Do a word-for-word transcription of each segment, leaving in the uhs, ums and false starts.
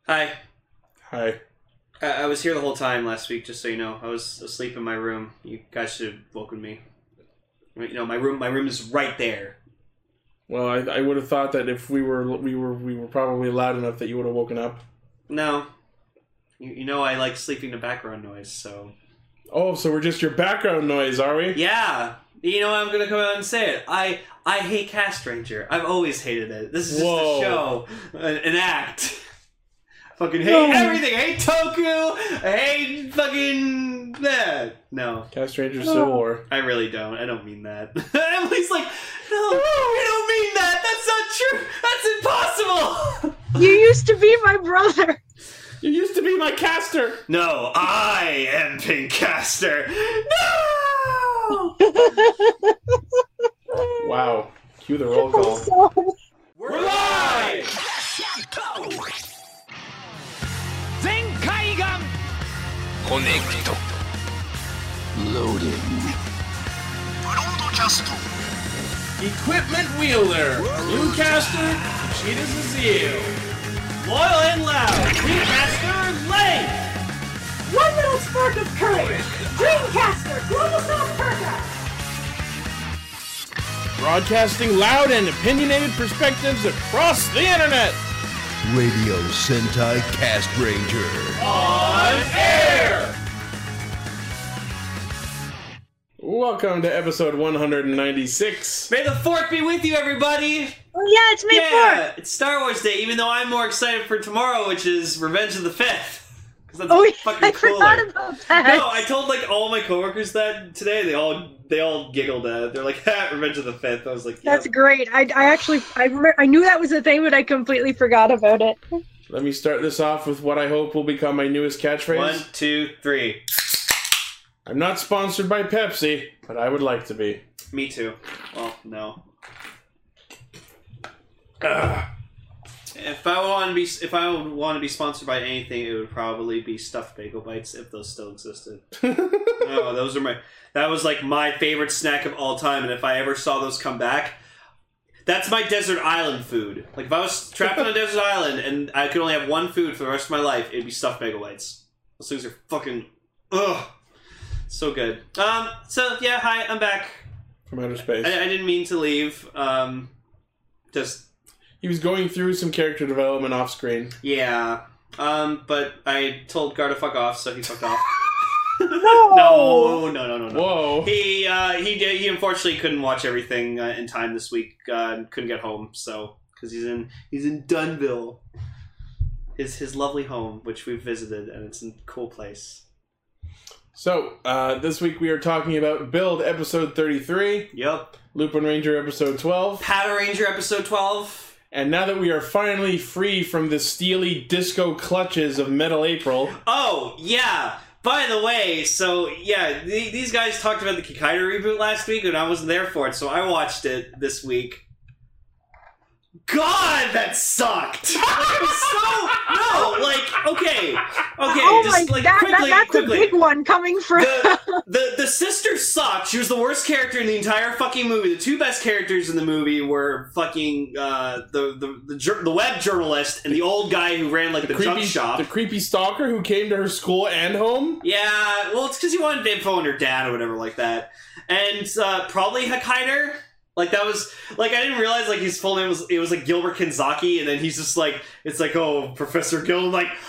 Hi. Hi. I, I was here the whole time last week, just so you know. I was asleep in my room. You guys should have woken me. You know, my room my room is right there. Well, I, I would have thought that if we were we were we were probably loud enough that you would have woken up. No. You, you know I like sleeping to background noise, so... Oh, so we're just your background noise, are we? Yeah. You know, I'm gonna come out and say it. I I hate Cast Ranger. I've always hated it. This is just Whoa. a show, an, an act. Fucking hate No. everything. I hate Toku. I hate fucking that. No, Cast Ranger Civil War. I really don't. I don't mean that. Emily's like, no, you don't mean that. That's not true. That's impossible. You used to be my brother. You used to be my caster. No, I am Pink Caster. No. Wow. Cue the roll call. So, We're live. Zenkaigan Connect Loading Broadcast Equipment wielder. New caster. Cheetah Zazil. Loyal and loud. Pink Caster, late. one little spark of courage. Dreamcaster, Global South Perka. Broadcasting loud and opinionated perspectives across the internet. Radio Sentai Cast Ranger On air. Welcome to episode one ninety-six. May the fourth be with you, everybody. Oh yeah, it's May Yeah, fourth. it's Star Wars Day, even though I'm more excited for tomorrow, which is Revenge of the Fifth. Because that's Oh yeah, fucking I cooler. forgot about that. No, I told like all my coworkers that today. They all they all giggled at it. They're like, ha, Revenge of the Fifth. I was like, yeah. That's great. I, I actually I remember, I knew that was a thing, but I completely forgot about it. Let me start this off with what I hope will become my newest catchphrase. One, two, three. I'm not sponsored by Pepsi, but I would like to be. Me too. Well, no. Ugh. If I want to be, if I would want to be sponsored by anything, it would probably be stuffed bagel bites if those still existed. No, those are my. That was like my favorite snack of all time, and if I ever saw those come back, that's my desert island food. Like if I was trapped on a desert island and I could only have one food for the rest of my life, it'd be stuffed bagel bites. Those things are fucking ugh, so good. Um. So yeah, hi, I'm back. From outer space. I, I didn't mean to leave. Um. Just. He was going through some character development off screen. Yeah, um, but I told Gar to fuck off, so he fucked off. No. no, no, no, no, no. Whoa. He uh, he did. He unfortunately couldn't watch everything uh, in time this week. Uh, couldn't get home, so because he's in he's in Dunville, his his lovely home, which we've visited, and it's a cool place. So, uh, this week we are talking about Build episode thirty-three, Yep. Lupin Ranger episode twelve, Power Ranger episode twelve. and now that we are finally free from the steely disco clutches of Metal April, Oh yeah. By the way, so yeah, th- these guys talked about the Kikaider reboot last week, and I wasn't there for it, so I watched it this week. God, that sucked! Like, it was so no, like okay, okay, oh just my, like that, quickly, that, that's quickly. a big one coming from. The, the the sister sucked. She was the worst character in the entire fucking movie. The two best characters in the movie were fucking uh, the the the, jur- the web journalist and the old guy who ran like the, creepy, junk shop. the creepy stalker who came to her school and home. Yeah, well, it's because he wanted info on her dad or whatever like that. And uh, probably Hakaider. Like, that was... Like, I didn't realize, like, his full name was... It was, like, Gilbert Kinzaki, and then he's just, like... It's like, oh, Professor Gil. I'm like,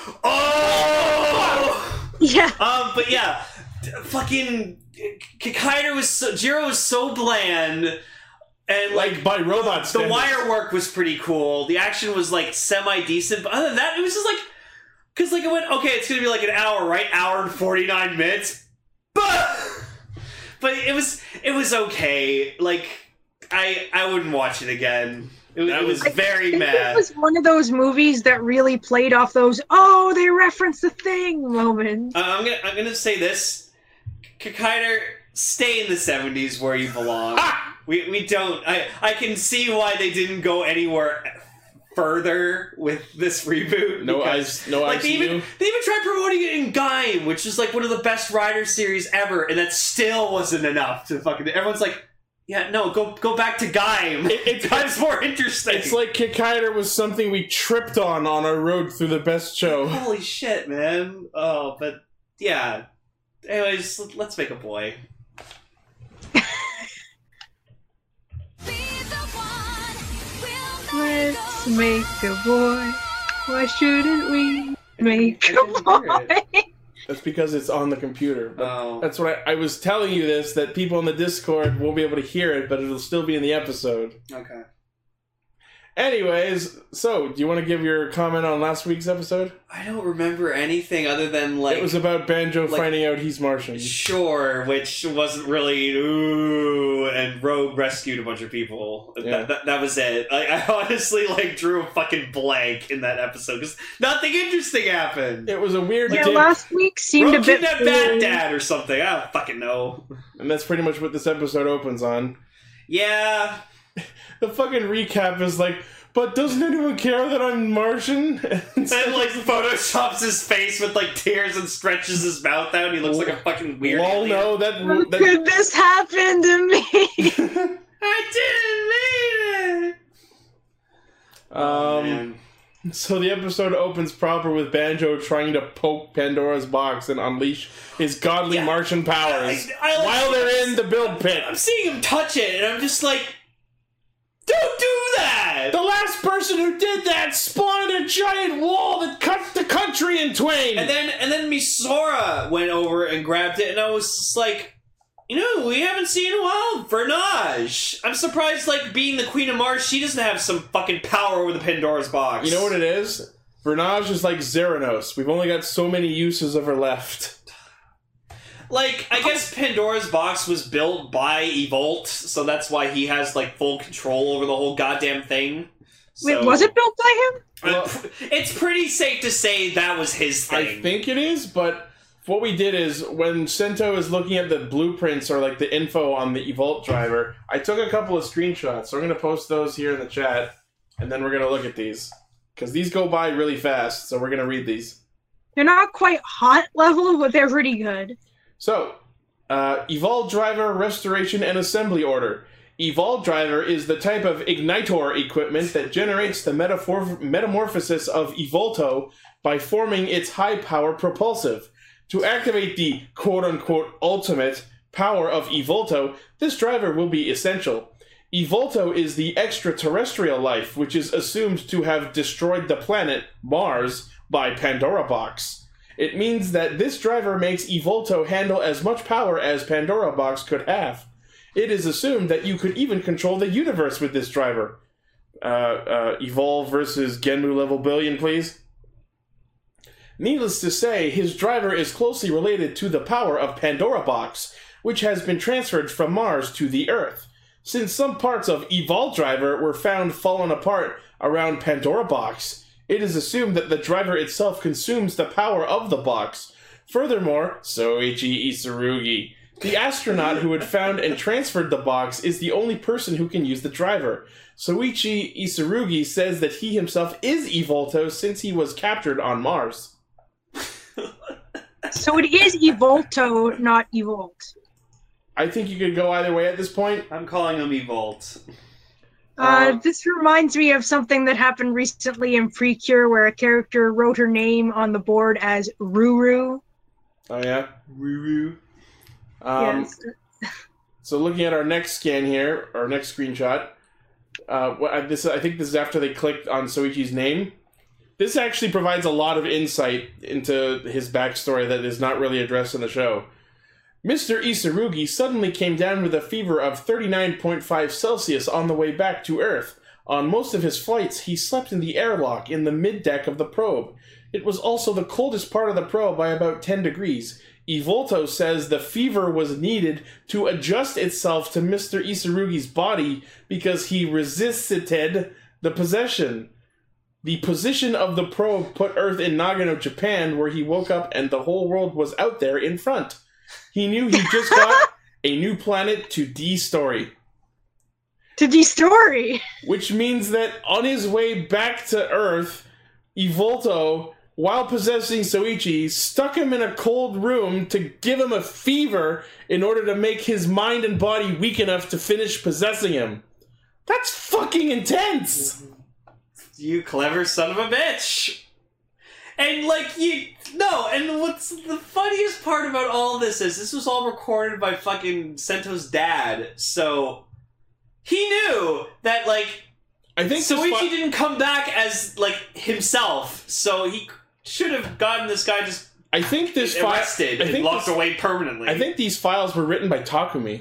oh! Yeah. Um, but yeah. Fucking... Kikaider was so... Jiro was so bland. And, like... Like, by robot The standards. wire work was pretty cool. The action was, like, semi-decent. But other than that, it was just, like... Because, like, it went... Okay, it's gonna be, like, an hour, right? Hour and forty-nine minutes. But... But it was... It was okay. Like... I I wouldn't watch it again. It, it was I very think mad. It was one of those movies that really played off those "oh, they referenced the thing" moments. Uh, I'm gonna I'm gonna say this, Kikaider, stay in the seventies where you belong. we we don't. I I can see why they didn't go anywhere further with this reboot. No because, eyes, no like eyes. they even they even tried promoting it in Gaim, which is like one of the best Rider series ever, and that still wasn't enough to fucking. Everyone's like, Yeah, no, go go back to Gaim. It, it, Gaim's more interesting. It's like Kikaider was something we tripped on on our road through the best show. Holy shit, man. Oh, but yeah. Anyways, let's make a boy. Let's make a boy. Why shouldn't we make a boy? That's because it's on the computer. But Oh. That's what I, I was telling you this, that people in the Discord won't be able to hear it, but it'll still be in the episode. Okay. Anyways, so, do you want to give your comment on last week's episode? I don't remember anything other than, like... It was about Banjo like- finding out he's Martian. Sure, which wasn't really ooh, and Rogue rescued a bunch of people. Yeah. That, that, that was it. I, I honestly like drew a fucking blank in that episode because nothing interesting happened. It was a weird Yeah, dip, last week seemed Rogue a bit. kidnapped Bad Dad or something. I don't fucking know. and that's pretty much what this episode opens on. Yeah, The fucking recap is like, but doesn't anyone care that I'm Martian? and like photoshops his face with like tears and stretches his mouth out. And he looks like a fucking weird. Lol, alien. no, that, How that could this happen to me? I didn't mean it. Oh, um, man. so the episode opens proper with Banjo trying to poke Pandora's box and unleash his godly Yeah. Martian powers I- I like while this. they're in the build pit. I'm seeing him touch it, and I'm just like, don't do that. The last person who did that spawned a giant wall that cut the country in twain. And then and then Misora went over and grabbed it, and I was just like, you know, we haven't seen in a while Vernage. I'm surprised, like, being the Queen of Mars, she doesn't have some fucking power over the Pandora's box. You know what it is? Vernage is like Xeranos. We've only got so many uses of her left. Like, I guess Pandora's box was built by Evolt, so that's why he has, like, full control over the whole goddamn thing. Wait, So- was it built by him? I'm pr- It's pretty safe to say that was his thing. I think it is, but what we did is when Sento is looking at the blueprints or like the info on the Evolt driver, I took a couple of screenshots. So I'm going to post those here in the chat, and then we're going to look at these. Because these go by really fast, so we're going to read these. They're not quite hot level, but they're pretty good. So, uh, Evolve Driver Restoration and Assembly Order. Evolve Driver is the type of ignitor equipment that generates the metaphor- metamorphosis of Evolto by forming its high-power propulsive. To activate the quote-unquote ultimate power of Evolto, this driver will be essential. Evolto is the extraterrestrial life which is assumed to have destroyed the planet, Mars, by Pandora Box. It means that this driver makes Evolto handle as much power as Pandora Box could have. It is assumed that you could even control the universe with this driver. Uh, uh, Evolve versus Genmu level billion, please. Needless to say, his driver is closely related to the power of Pandora Box, which has been transferred from Mars to the Earth. Since some parts of Evolve Driver were found fallen apart around Pandora Box, it is assumed that the driver itself consumes the power of the box. Furthermore, Soichi Isurugi, the astronaut who had found and transferred the box, is the only person who can use the driver. Soichi Isurugi says that he himself is Evolto since he was captured on Mars. So it is Evolto, not Evolt. I think you could go either way at this point. I'm calling him Evolt. Uh, Uh, this reminds me of something that happened recently in Precure where a character wrote her name on the board as Ruru. Oh yeah? Ruru. Um, yes. So looking at our next scan here, our next screenshot, uh, what I, this I think this is after they clicked on Soichi's name. This actually provides a lot of insight into his backstory that is not really addressed in the show. Mister Isurugi suddenly came down with a fever of thirty-nine point five Celsius on the way back to Earth. On most of his flights, he slept in the airlock in the mid-deck of the probe. It was also the coldest part of the probe by about ten degrees. Evolto says the fever was needed to adjust itself to Mister Isurugi's body because he resisted the possession. The position of the probe put Earth in Nagano, Japan, where he woke up and the whole world was out there in front. He knew he just got a new planet to D-Story. To D-Story. Which means that on his way back to Earth, Evolto while possessing Soichi, stuck him in a cold room to give him a fever in order to make his mind and body weak enough to finish possessing him. That's fucking intense! You clever son of a bitch! And, like, you... No, and what's the funniest part about all this is this was all recorded by fucking Sento's dad, so... He knew that, like... I think Soichi fi- didn't come back as, like, himself, so he should have gotten this guy just I think this fi- arrested I and think locked this- away permanently. I think these files were written by Takumi.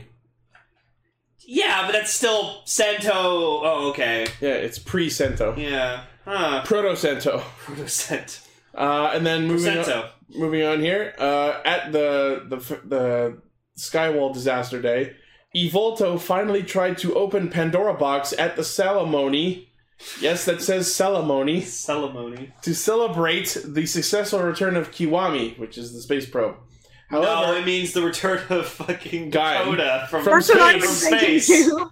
Yeah, but that's still Sento... Oh, okay. Yeah, it's pre-Sento. Yeah. Huh. Proto-Sento. Proto-Sento. Uh, and then moving Sento. on, moving on here, uh, at the, the the Skywall disaster day, Evolto finally tried to open Pandora Box at the ceremony. Yes, that says ceremony. Ceremony. To celebrate the successful return of Kiwami, which is the space probe. However, no, it means the return of fucking Guy. Coda from, From That's what I space. was From thinking space. too.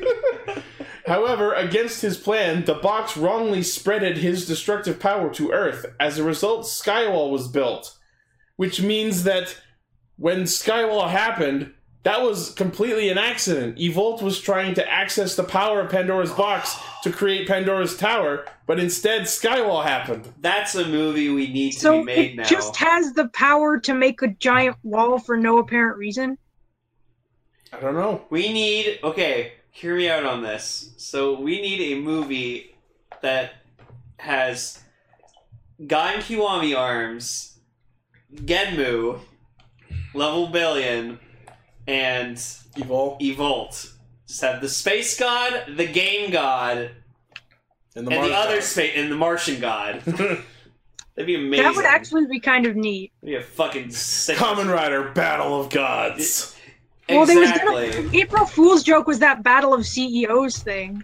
However, against his plan, the box wrongly spreaded his destructive power to Earth. As a result, Skywall was built. Which means that when Skywall happened, that was completely an accident. Evolt was trying to access the power of Pandora's box to create Pandora's tower, but instead Skywall happened. That's a movie we need to So be made it now. just has the power to make a giant wall for no apparent reason. I don't know. We need... Okay, hear me out on this. So we need a movie that has Guy and Kiwami arms, Genmu, Level Billion, and Evol Evolt. Just have the space god, the game god, and the, and the Mars other God. space and the Martian god. That'd be amazing. That would actually be kind of neat. That'd be a fucking sick. Kamen Rider Battle of Gods. Well, there was Exactly. gonna, April Fool's joke was that Battle of C E Os thing.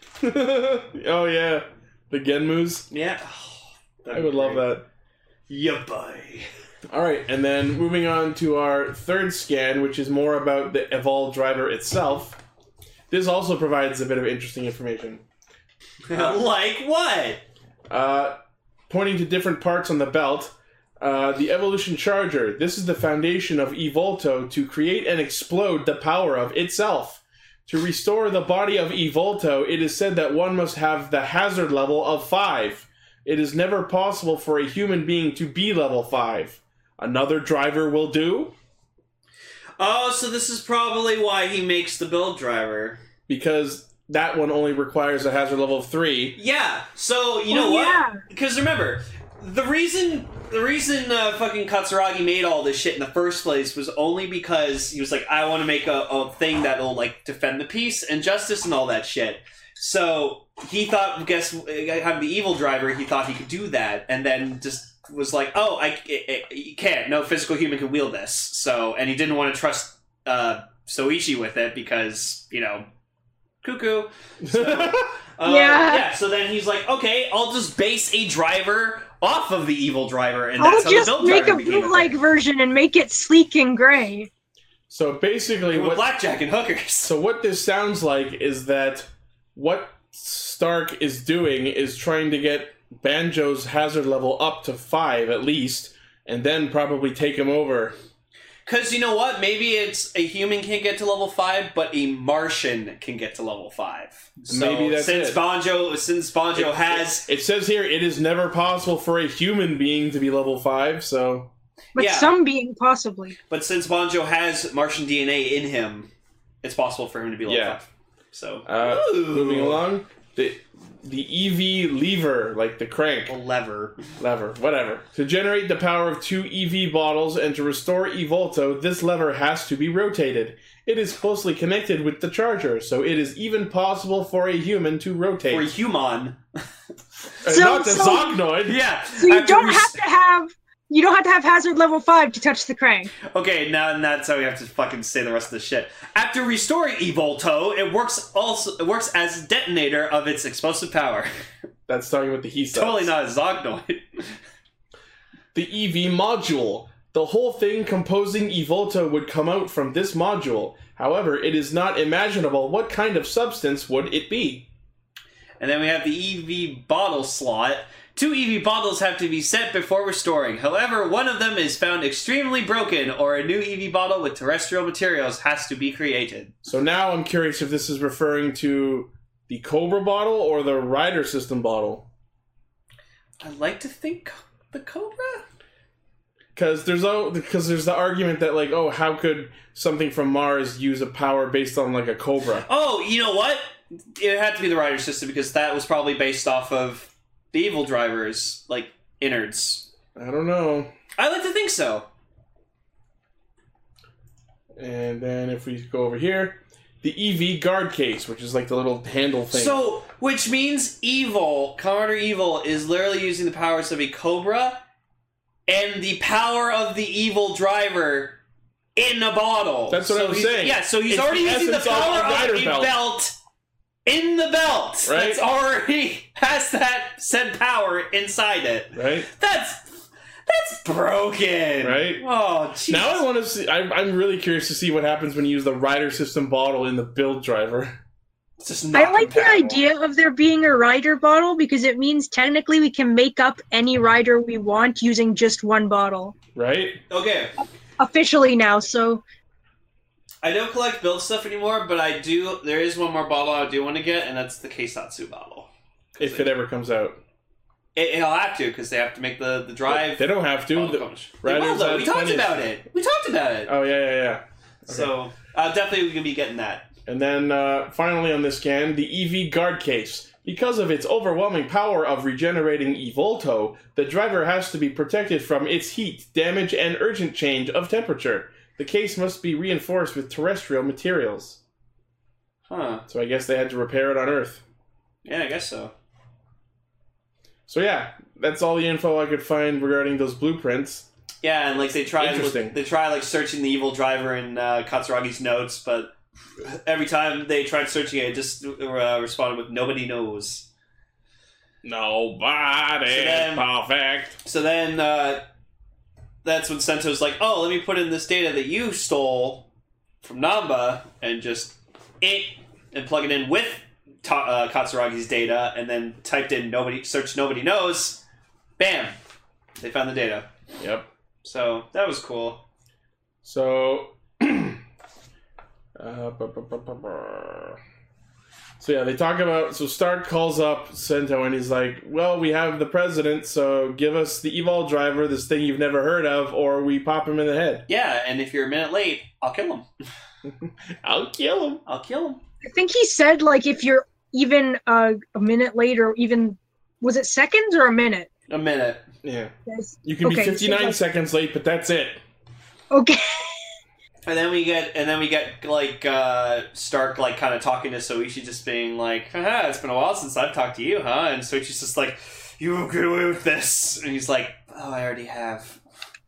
Oh yeah, the Genmus. Yeah. I would love that. Yeah, boy. All right, and then moving on to our third scan, which is more about the Evolve driver itself. This also provides a bit of interesting information. Like what? Uh, pointing to different parts on the belt, uh, the Evolution Charger. This is the foundation of Evolto to create and explode the power of itself. To restore the body of Evolto, it is said that one must have the hazard level of five. It is never possible for a human being to be level five. Another driver will do, Oh, so this is probably why he makes the build driver. because that one only requires a hazard level of three. Yeah. So you know Oh, what? yeah. Because remember, the reason the reason uh, fucking Katsuragi made all this shit in the first place was only because he was like, I want to make a, a thing that'll like defend the peace and justice and all that shit. So he thought, guess having the evil driver, he thought he could do that, and then just was like, oh, I it, it, you can't. No physical human can wield this. So, and he didn't want to trust uh, Soichi with it because you know, cuckoo. So, uh, Yeah. yeah. So then he's like, okay, I'll just base a driver off of the evil driver, and I'll that's how just the build make a driver became bootleg thing. version and make it sleek and gray. So basically, With what blackjack and hookers. So what this sounds like is that what Stark is doing is trying to get Banjo's hazard level up to five at least, and then probably take him over. Because you know what? Maybe it's a human can't get to level five, but a Martian can get to level five. So Maybe that's since it. Banjo, since Banjo has, It says here it is never possible for a human being to be level five, so But Yeah. some being possibly. but since Banjo has Martian D N A in him, it's possible for him to be level Yeah. five. So uh, Ooh. moving along, the the E V lever, like the crank. a lever. Lever, whatever. To generate the power of two E V bottles and to restore Evolto, this lever has to be rotated. It is closely connected with the charger, so it is even possible for a human to rotate. Or human. Uh, So- not the so- Zognoid! Yeah. So you after don't we- have to have you don't have to have hazard level five to touch the crank. Okay, now and that's how we have to fucking say the rest of the shit. After restoring Evolto, it works also it works as detonator of its explosive power. That's talking about the he subs. Totally not a Zognoid. The E V module. The whole thing composing Evolto would come out from this module. However, it is not imaginable what kind of substance would it be. And then we have the E V bottle slot. Two E V bottles have to be set before restoring. However, one of them is found extremely broken, or a new E V bottle with terrestrial materials has to be created. So now I'm curious if this is referring to the Cobra bottle or the Rider System bottle. I'd like to think the Cobra? Because there's oh, because there's the argument that like, oh, how could something from Mars use a power based on like a Cobra? Oh, you know what? It had to be the Rider System because that was probably based off of the Evil Driver's, like, innards. I don't know. I like to think so. And then if we go over here, the E V guard case, which is like the little handle thing. So, which means Evil, Commander Evil, is literally using the powers of a Cobra and the power of the Evil Driver in a bottle. That's what so I was he's- saying. Yeah, so he's It's already the using the essence of power a of rider a belt. belt. In the belt, Right. that's already has that said power inside it. Right? That's that's broken, Right? Oh, jeez. Now I want to see. I'm, I'm really curious to see what happens when you use the Rider System bottle in the build driver. It's just not I like compatible. the idea of there being a rider bottle because it means technically we can make up any rider we want using just one bottle. Right? Okay, Officially now, so I don't collect build stuff anymore, but I do. There is one more bottle I do want to get, and that's the Keisatsu bottle. If it ever comes out. It, it'll have to because they have to make the the drive. They don't have to. bottle The- coverage. Riders They will, though. have We talked plenty of- about it. We talked about it. Oh, yeah, yeah, yeah. Okay. So uh, definitely we can be getting that. And then uh, finally on this scan, the E V guard case. Because of its overwhelming power of regenerating Evolto, the driver has to be protected from its heat, damage, and urgent change of temperature. The case must be reinforced with terrestrial materials. Huh? So I guess they had to repair it on Earth. Yeah, I guess so. So yeah, that's all the info I could find regarding those blueprints. Yeah, and like they try, Interesting. they try like searching the Evil Driver in uh, Katsuragi's notes, but every time they tried searching it, it just uh, responded with "nobody knows." Nobody So then- is perfect. So then uh, that's when Sento's like, "Oh, let me put in this data that you stole from Namba and just it and plug it in with ta- uh, Katsuragi's data, and then typed in nobody search nobody knows. Bam, they found the data. Yep. So that was cool. So, uh, bu- bu- bu- bu- bu- so yeah, they talk about. So Stark calls up Sento and he's like, "Well, we have the president, so give us the Evol driver, this thing you've never heard of, or we pop him in the head. Yeah, and if you're a minute late, I'll kill him. I'll kill him." I'll kill him. I think he said like if you're even uh, a minute late or even was it seconds or a minute? A minute. Yeah, Yes. you can Okay, be so fifty-nine like- seconds late, but that's it. Okay. And then we get, and then we get like uh, Stark, like kind of talking to Soichi, just being like, "Haha, it's been a while since I've talked to you, huh?" And Soichi's just like, "You won't get away with this," and he's like, "Oh, I already have."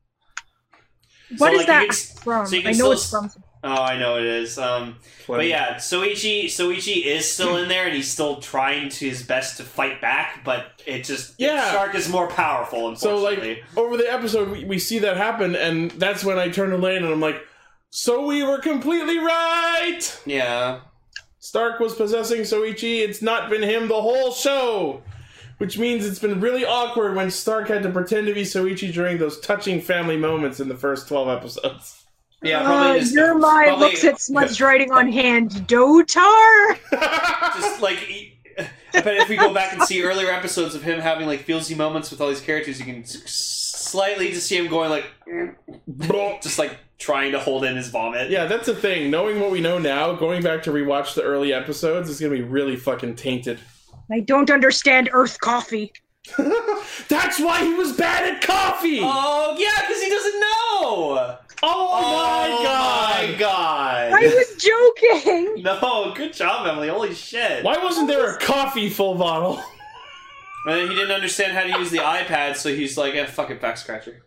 What So, is like, that you can- from? so you can I know still it's s- from. Oh, I know it is. Um, but Plenty. yeah, Soichi, Soichi is still in there, and he's still trying to his best to fight back. But it just Yeah. Stark is more powerful. So Unfortunately, like over the episode, we, we see that happen, and that's when I turn to Lane and I'm like, "So we were completely right. yeah. Stark was possessing Soichi. It's not been him the whole show." Which means it's been really awkward when Stark had to pretend to be Soichi during those touching family moments in the first twelve episodes. Yeah, Uh, probably just, your mind probably- looks at smudged writing on hand. Dotar. just like he- I bet if we go back and see earlier episodes of him having like feelsy moments with all these characters, you can s- slightly just see him going like, just like trying to hold in his vomit. Yeah, that's the thing. Knowing what we know now, going back to rewatch the early episodes is gonna be really fucking tainted. I don't understand Earth coffee. That's why he was bad at coffee! Oh yeah, because he doesn't know. Oh, my god! my god! I was joking. No, good job, Emily. Holy shit! Why wasn't there a coffee full bottle? And then he didn't understand how to use the iPad, so he's like, "Eh, fuck it, back scratcher."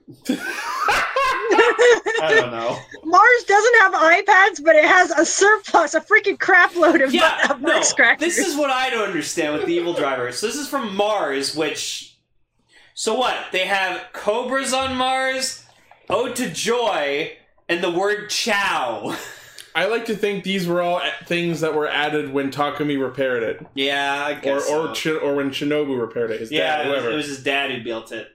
I don't know. Mars doesn't have iPads, but it has a surplus, a freaking crap load of Yeah, of no. scratchers. This is what I don't understand with the Evil Driver. So this is from Mars, which... So what? They have cobras on Mars, Ode to Joy, and the word chow. I like to think these were all a- things that were added when Takumi repaired it. Yeah, I Or guess or, so. Chi- or when Shinobu repaired it. His Yeah, dad, it was, whoever. it was his dad who built it.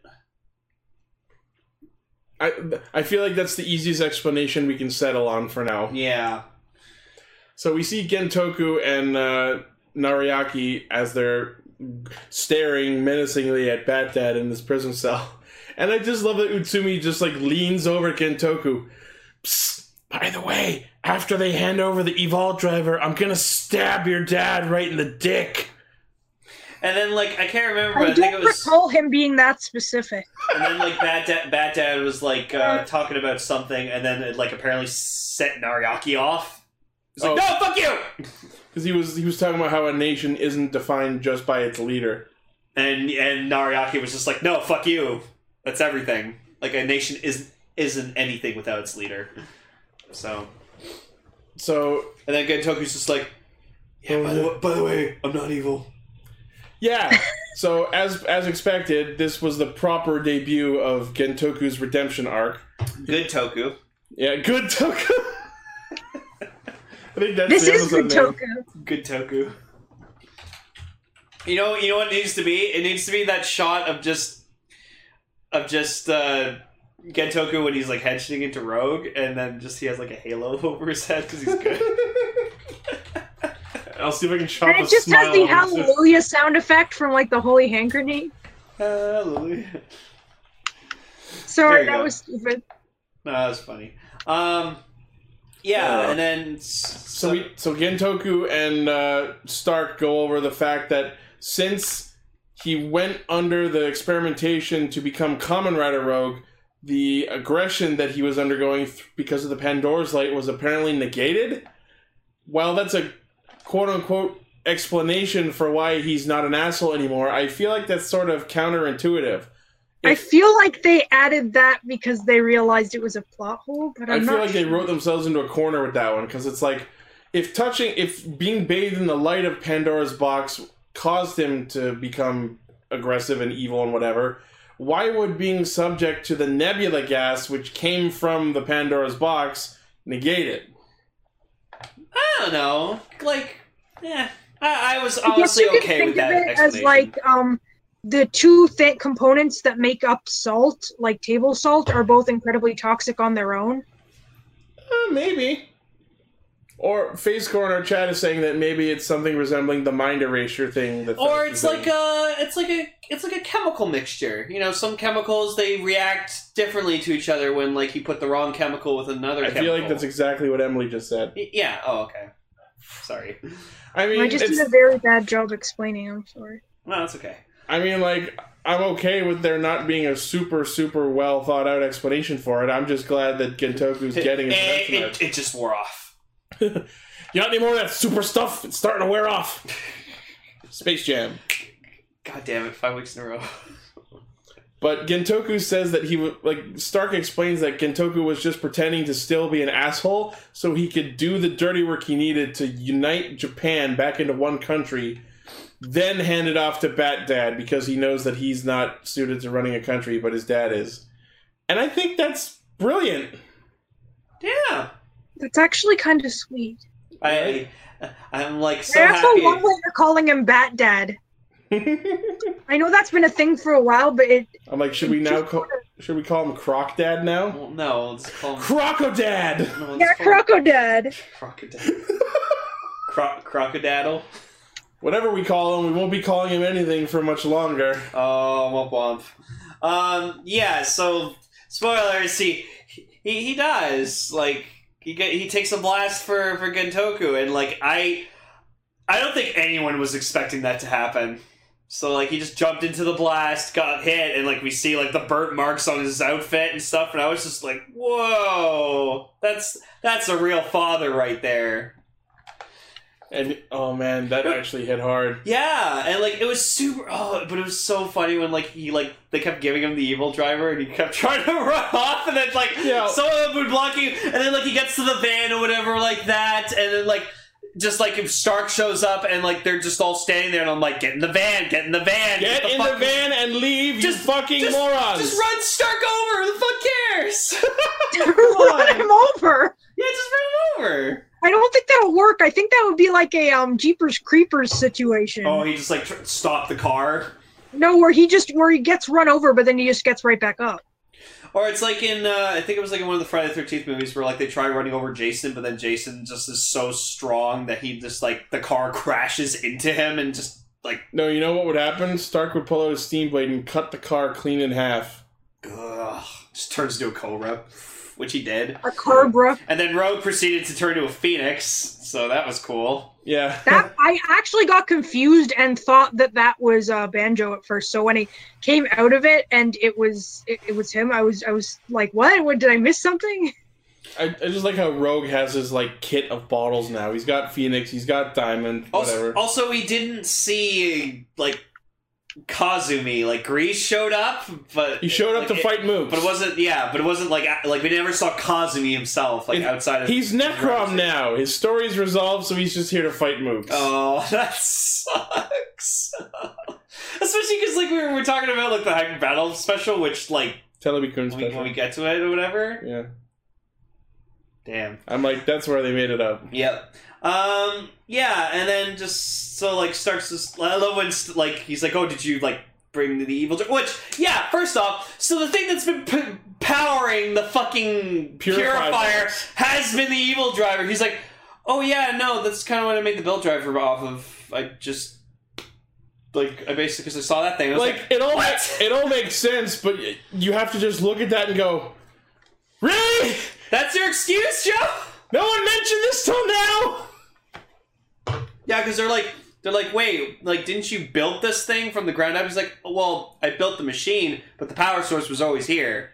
I, I feel like that's the easiest explanation we can settle on for now. Yeah. So we see Gentoku and uh, Nariaki as they're staring menacingly at Bat Dad in this prison cell. And I just love that Utsumi just like leans over Gentoku. Psst, by the way, after they hand over the Evolve driver, I'm gonna stab your dad right in the dick. And then, like, I can't remember, I but I, think don't it was... recall him being that specific. And then, like, Bat Dad, Bat Dad was, like, uh, talking about something, and then it, like, apparently set Nariaki off. He's like, Oh. no, fuck you! Because he was he was talking about how a nation isn't defined just by its leader. And and Nariaki was just like, no, fuck you. That's everything. Like, a nation isn't, isn't anything without its leader. So... So And then Gentoku's just like, yeah, by the, by the way, I'm not evil. yeah, so as as expected, this was the proper debut of Gentoku's redemption arc. Good Toku. Yeah, good Toku. I think that's This the is episode name. Toku. Good Toku. You know, you know what it needs to be? It needs to be that shot of just, of just uh, Gentoku when he's like henching into Rogue, and then just he has like a halo over his head because he's good. I'll see if I can chop And a it just smile has the on his face. hallelujah sound effect from like the holy hand grenade. Hallelujah. Sorry, There you that go. was stupid. No, that was funny. Um, yeah, Uh, and then So we, so Gentoku and uh, Stark go over the fact that since he went under the experimentation to become Kamen Rider Rogue, the aggression that he was undergoing th- because of the Pandora's Light was apparently negated. While that's a quote-unquote explanation for why he's not an asshole anymore, I feel like that's sort of counterintuitive. I If- feel like they added that because they realized it was a plot hole, but I I'm feel not like they sure. wrote themselves into a corner with that one, because it's like, if touching, if being bathed in the light of Pandora's box caused him to become aggressive and evil and whatever, why would being subject to the nebula gas, which came from the Pandora's box, negate it? I don't know, like, yeah, I, I was I guess honestly you can okay think with that of it explanation. as like um the two th- components that make up salt, like table salt, are both incredibly toxic on their own. Uh, maybe. Or FaceCore in our chat is saying that maybe it's something resembling the mind erasure thing. That Or Flash it's is like doing. a, it's like a, it's like a chemical mixture. You know, some chemicals they react differently to each other when like you put the wrong chemical with another. I chemical. feel like that's exactly what Emily just said. Y- Yeah. Oh, okay. Sorry. I mean, I just it's, did a very bad job explaining. I'm sorry. No, that's okay. I mean, like, I'm okay with there not being a super, super well thought out explanation for it. I'm just glad that Gentoku's getting his it, redemption it, arc. it just wore off. You got any more of that super stuff? It's starting to wear off. Space Jam. God damn it! Five weeks in a row. But Gentoku says that he would, like, Stark explains that Gentoku was just pretending to still be an asshole so he could do the dirty work he needed to unite Japan back into one country, then hand it off to Bat Dad because he knows that he's not suited to running a country, but his dad is. And I think that's brilliant. Yeah. That's actually kind of sweet. I, I'm like so I also happy. love when you're calling him Bat Dad. I know that's been a thing for a while, but it I'm like, should we now call, should we call him Croc Dad now? Well, no, let's call him. Crocodad! No, let's yeah, call him Crocodad. Crocodile. Cro- crocodile. Whatever we call him, we won't be calling him anything for much longer. Oh, womp womp. Um, yeah. So, spoilers. He he he dies. Like he get, he takes a blast for for Gentoku, and like I I don't think anyone was expecting that to happen. So like he just jumped into the blast, got hit, and like we see like the burnt marks on his outfit and stuff, and I was just like, whoa, that's that's a real father right there. And, oh man, that actually hit hard. Yeah, and like it was super. Oh, but it was so funny when like he like they kept giving him the evil driver, and he kept trying to run off, and then like Yeah. some of them would block you, and then like he gets to the van or whatever like that, and then like just like if Stark shows up and like they're just all standing there, and I'm like, get in the van, get in the van, Get in fuck- the van and leave, Just- you fucking just, morons! Just run Stark over. Who the fuck cares? Run him over. Yeah, just run him over. I don't think that'll work. I think that would be like a um Jeepers Creepers situation. Oh, he just like tr- stopped the car. No, where he just where he gets run over, but then he just gets right back up. Or it's like in, uh, I think it was like in one of the Friday the thirteenth movies where like they try running over Jason, but then Jason just is so strong that he just like, the car crashes into him and just like... No, you know what would happen? Stark would pull out his steam blade and cut the car clean in half. Ugh, just turns into a Cobra, which he did. A Cobra. And then Rogue proceeded to turn into a Phoenix, so that was cool. Yeah. That I actually got confused and thought that that was uh, Banjo at first. So when he came out of it and it was it, it was him, I was I was like, what? What did I miss something? I, I just like how Rogue has his like kit of bottles now. He's got Phoenix, he's got Diamond, whatever. Also, also we didn't see like Kazumi, like Grease showed up, but He showed up like, to it, fight moves. But it wasn't, yeah, but it wasn't like like we never saw Kazumi himself, like It- outside of. He's Necrom now. His story's resolved, so he's just here to fight moves. Oh, that sucks. Especially because like we were, we were talking about like the Hyper Battle special, which like Telebi-kun when we, special. when we get to it or whatever. Yeah. Damn. I'm like, that's where they made it up. Yep. Um. Yeah, and then just so like starts this. I love when st- like he's like, "Oh, did you like bring the evil?" Dr-? Which, yeah. First off, so the thing that's been p- powering the fucking Purifier purifier box. has been the evil driver. He's like, "Oh yeah, no, that's kind of what I made the build driver off of. I just like I basically because I saw that thing. I was Like, like, it all what? it all makes sense, but y- you have to just look at that and go, really? That's your excuse, Joe?" No one mentioned this till now. Yeah, because they're like, they're like, wait, like, didn't you build this thing from the ground up? He's like, oh, well, I built the machine, but the power source was always here.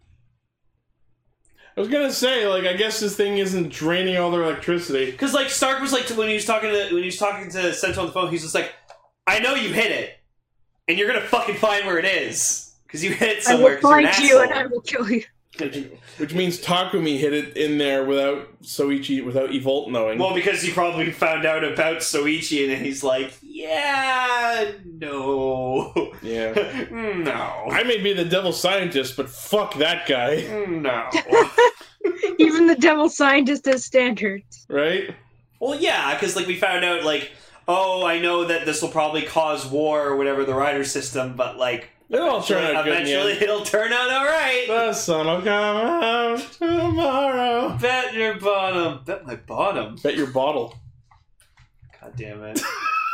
I was gonna say, like, I guess this thing isn't draining all their electricity. Because like Stark was like, when he was talking to when he was talking to Sento on the phone, he's just like, I know you hit it, and you're gonna fucking find where it is because you hit it I somewhere. will 'cause you're an find you and asshole." I will kill you. Which means Takumi hid it in there without Soichi, without Evolt knowing. Well, because he probably found out about Soichi, and then he's like, yeah, no, yeah. no, I may be the devil scientist, but fuck that guy. no. Even the devil scientist has standards. Right? Well, yeah, because like we found out, like, oh, I know that this will probably cause war or whatever the rider system, but like, It'll all turn out good in the eventually end. it'll turn out all right. The sun will come out tomorrow. Bet your bottom. Bet my bottom. Bet your bottle. God damn it.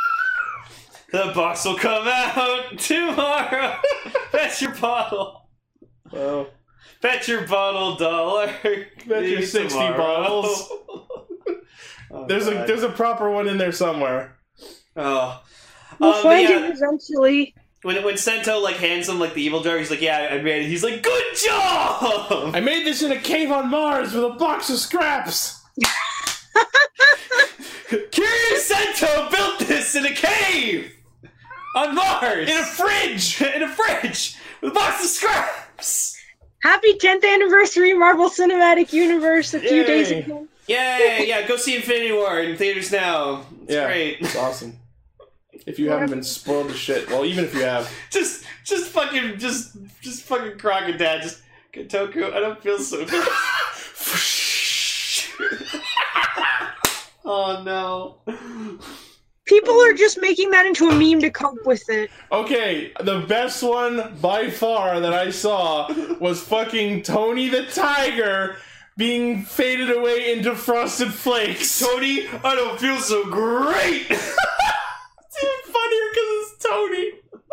The box will come out tomorrow. Bet your bottle. Well, Bet your bottle dollar. Bet your sixty bottles. Oh, there's a God. there's a proper one in there somewhere. Oh. We'll Um, but find yeah, it eventually. when when Sento like hands him like the evil jar, he's like, "Yeah, I made it." He's like, "Good job." I made this in a cave on Mars with a box of scraps. Kiryu Sento built this in a cave on Mars In a fridge! in a fridge with a box of scraps. Happy tenth anniversary Marvel Cinematic Universe a few Yay. days ago. Yeah, yeah, go see Infinity War in theaters now. It's Yeah, great. it's awesome. If you haven't been spoiled to shit, well, even if you have, Just, just fucking, just, just fucking Crocodile. Just Gotoku. I don't feel so good. Oh no. People are just making that into a meme to cope with it. okay, the best one by far that I saw was fucking Tony the Tiger being faded away into Frosted Flakes. Tony, I don't feel so great. It's even funnier because it's Tony.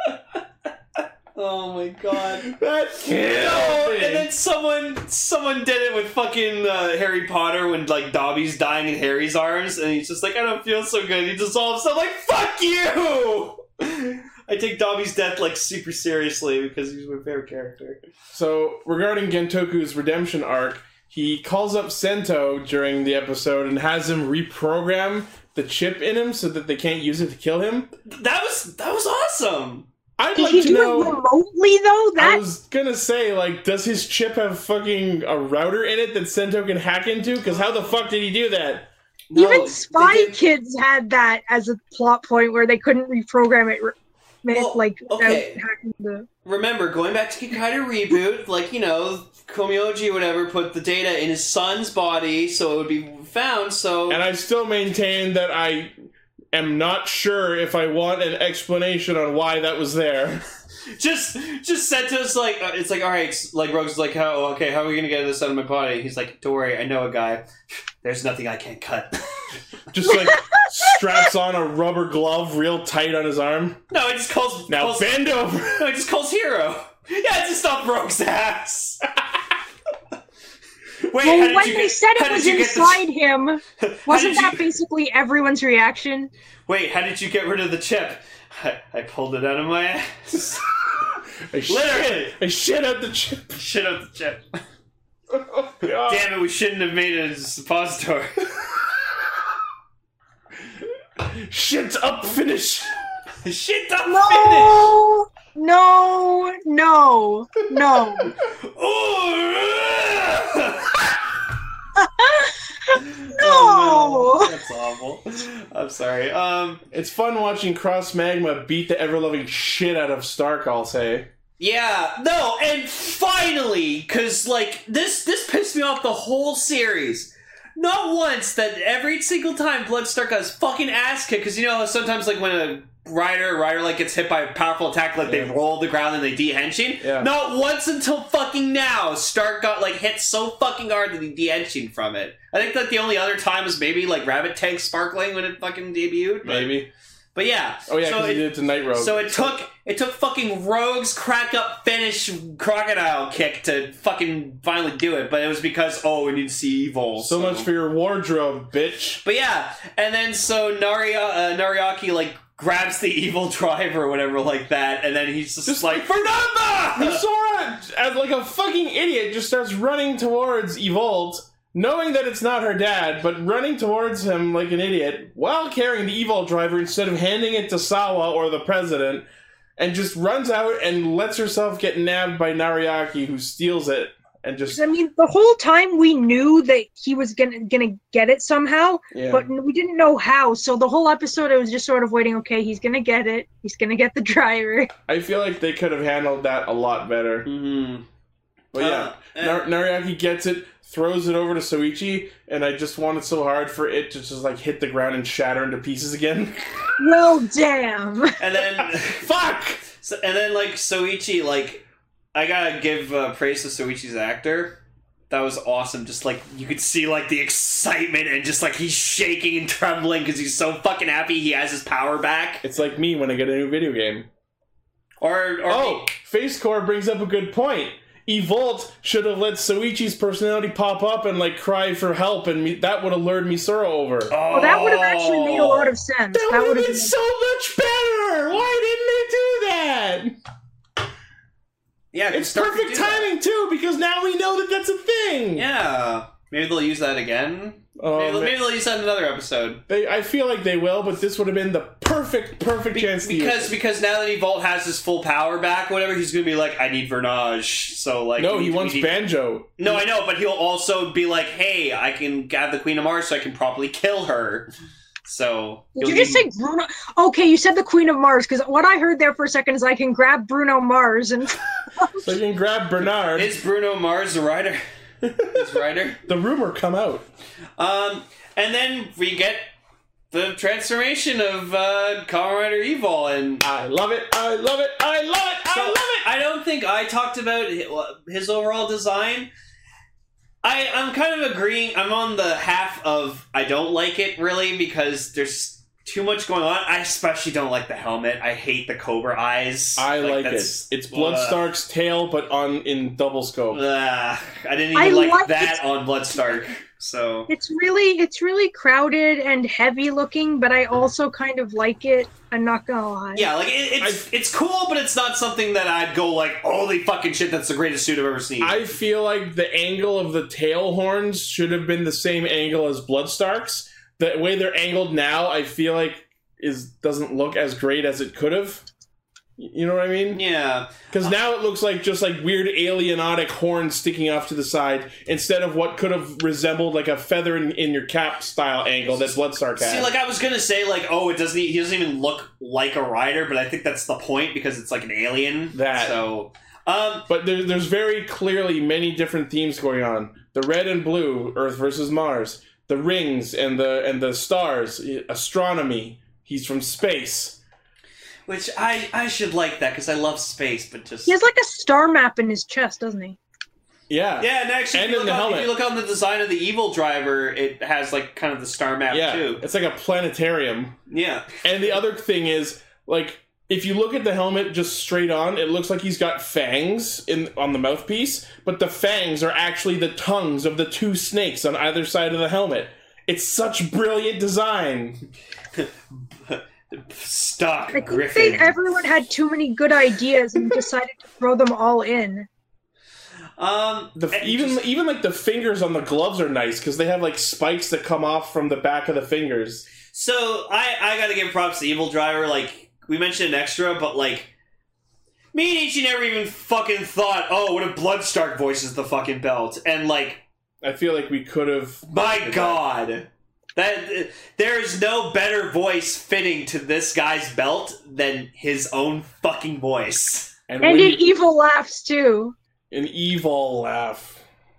Oh my god. That No, killed me. and then someone someone did it with fucking uh, Harry Potter when like Dobby's dying in Harry's arms, and he's just like, I don't feel so good. He dissolves. I'm like, fuck you. I take Dobby's death like super seriously because he's my favorite character. So, regarding Gentoku's redemption arc, he calls up Sento during the episode and has him reprogram the chip in him so that they can't use it to kill him. That was that was awesome. I'd Did like he to do know. it remotely though? I That was gonna say, like, does his chip have fucking a router in it that Sento can hack into? Because how the fuck did he do that? No, even they Spy did- Kids had that as a plot point where they couldn't reprogram it. Well, like okay. without hacking the. Remember, going back to Kikaider Reboot, like, you know, Komioji or whatever put the data in his son's body so it would be found, so... And I still maintain that I am not sure if I want an explanation on why that was there. just just said to us, like, uh, it's like, alright, like, Rogue's like, how, okay, how are we gonna get this out of my body? He's like, don't worry, I know a guy. There's nothing I can't cut. Just, like, straps on a rubber glove real tight on his arm. No, it just calls... Now calls, bend over! No, it just calls Hero. Yeah, just stop Rogue's ass. Wait, Well, how did when you they get, said how it did was you get inside the, him, how wasn't did that you- basically everyone's reaction? Wait, how did you get rid of the chip? I, I pulled it out of my ass. I Literally. shit, I shit out the chip. Shit out the chip. Oh, God. Damn it, we shouldn't have made it a suppository. Shit up finish! Shit up No, no, no, no. finish! Ooh. No. Oh, no. That's awful. I'm sorry. Um, It's fun watching Cross Magma beat the ever-loving shit out of Stark, I'll say. yeah, no, and finally, because, like, this this pissed me off the whole series. Not once that every single time Bloodstark got his fucking ass kicked, because you know how sometimes, like, when a rider, rider, like, gets hit by a powerful attack, like, Yeah. they roll the ground and they de-henching? Yeah. Not once until fucking now, Stark got, like, hit so fucking hard that he de-henching from it. I think that the only other time was maybe, like, Rabbit Tank Sparkling when it fucking debuted. But, Maybe. But yeah. Oh yeah, so because it, he did it to Night Rogue. so it took it took fucking Rogue's crack up finish crocodile kick to fucking finally do it, but it was because oh we need to see Evil. So much for your wardrobe, bitch. But yeah, and then so Nari uh, Nariaki like grabs the evil driver or whatever like that, and then he's just, Just like Fernanda! Sora, as like a fucking idiot, just starts running towards Evolt, knowing that it's not her dad, but running towards him like an idiot, while carrying the Evolt driver instead of handing it to Sawa or the president, and just runs out and lets herself get nabbed by Nariaki, who steals it, and just... I mean, the whole time we knew that he was gonna gonna get it somehow, Yeah. but we didn't know how. So the whole episode, I was just sort of waiting. Okay, he's gonna get it. He's gonna get the driver. I feel like they could have handled that a lot better. Mm-hmm. But yeah, Uh, Nar- Nariaki gets it, throws it over to Soichi, and I just wanted so hard for it to just like hit the ground and shatter into pieces again. Well, damn. And then Fuck! so, and then like Soichi like I gotta give uh, praise to Soichi's actor. That was awesome. Just like you could see like the excitement and just like he's shaking and trembling because he's so fucking happy he has his power back. It's like me when I get a new video game. Or, or Oh, Face Core brings up a good point. Evolt should have let Soichi's personality pop up and like cry for help, and me- that would have lured Misora over. oh, Well, that would have actually made a lot of sense. That That would would have have been so much better! Why didn't they do that? yeah, It's Stark could perfect do that. timing too, because now we know that that's a thing. Yeah, maybe they'll use that again. Oh, maybe, man. maybe they'll use that in another episode. They, I feel like they will, but this would have been the perfect, perfect Be- chance to use because it. because now that Evolt has his full power back, whatever, he's gonna be like, I need Vernage. So like, No, we he need- wants we need- Banjo. No, I know, but he'll also be like, hey, I can have the Queen of Mars, so I can properly kill her. So Did he'll you just need- say Bruno? Okay, you said the Queen of Mars, because what I heard there for a second is I can grab Bruno Mars and So you can grab Bernard. Is Bruno Mars the writer? His writer. the rumor come out. Um, and then we get the transformation of uh, Kamen Rider Evil, and I love it. I love it. I love it. I So, love it. I don't think I talked about hi- his overall design. I, I'm kind of agreeing. I'm on the half of I don't like it, really, because there's too much going on. I especially don't like the helmet. I hate the Cobra eyes. I like, it. that's- It's uh, Bloodstark's tail, but on in double scope. Ugh, I didn't even I like, like that it. on Bloodstark. So it's really it's really crowded and heavy looking, but I also kind of like it. I'm not gonna lie. yeah, like it, it's it's cool, but it's not something that I'd go like, holy fucking shit, that's the greatest suit I've ever seen. I feel like the angle of the tail horns should have been the same angle as Bloodstark's. The way they're angled now, I feel like is doesn't look as great as it could have. You know what I mean? Yeah. Because now it looks like just like weird alienatic horns sticking off to the side instead of what could have resembled like a feather in, in your cap style angle that Bloodstark had. See, like I was gonna say, like, oh, it doesn't. He doesn't even look like a rider, but I think that's the point because it's like an alien. That. So, um, but there, there's very clearly many different themes going on. The red and blue, Earth versus Mars. The rings and the and the stars, astronomy. He's from space. Which I, I should like that because I love space, but just He has like a star map in his chest, doesn't he? Yeah. yeah. And actually, And if, you in look the on, if helmet. you look on the design of the Evil Driver, it has like kind of the star map Yeah. too. It's like a planetarium. Yeah. And the other thing is, like, if you look at the helmet just straight on, it looks like he's got fangs in on the mouthpiece, but the fangs are actually the tongues of the two snakes on either side of the helmet. It's such brilliant design. Stock I think Griffin. they, everyone had too many good ideas and decided to throw them all in. Um, The, and even just- even like the fingers on the gloves are nice because they have like spikes that come off from the back of the fingers. so I I gotta give props to Evil Driver. Like we mentioned an extra, but like me and Ichi never even fucking thought, oh, what if Bloodstark voices the fucking belt? And like, I feel like we could have. my God. That there is no better voice fitting to this guy's belt than his own fucking voice. And, And when it you- evil laughs too. an evil laugh.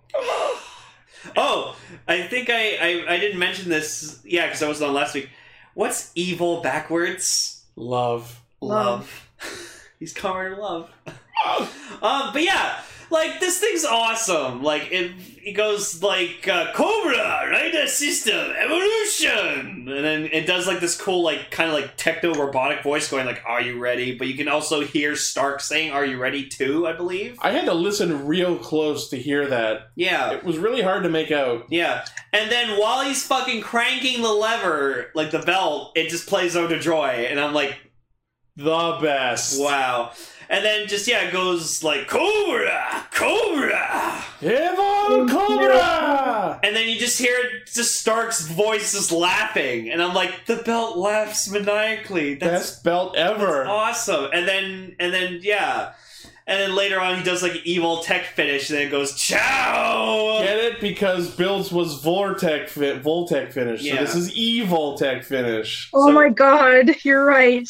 Oh, I think I, I, I didn't mention this. Yeah, because I wasn't on last week. What's evil backwards? Love. Love. He's covered in love. um, but yeah, like this thing's awesome. Like it, it goes like uh, Cobra, Rider System, Evolution, and then it does like this cool, like kind of like techno robotic voice going like, "Are you ready?" But you can also hear Stark saying, "Are you ready?" too, I believe. I had to listen real close to hear that. Yeah. It was really hard to make out. Yeah, and then while he's fucking cranking the lever, like the belt, it just plays Ode to Joy, and I'm like, The best. wow. And then just, yeah, it goes like, Cobra! Cobra! Evil Cobra! And then you just hear just Stark's voice just laughing, and I'm like, the belt laughs maniacally. That's, Best belt ever. that's awesome. And then, and then, yeah. And then later on, he does like an evil tech finish, and then it goes, Ciao! Get it? Because Bill's was Vortec fi- Voltec finish. So Yeah. this is Evil Tech finish. Oh So- my god, you're right.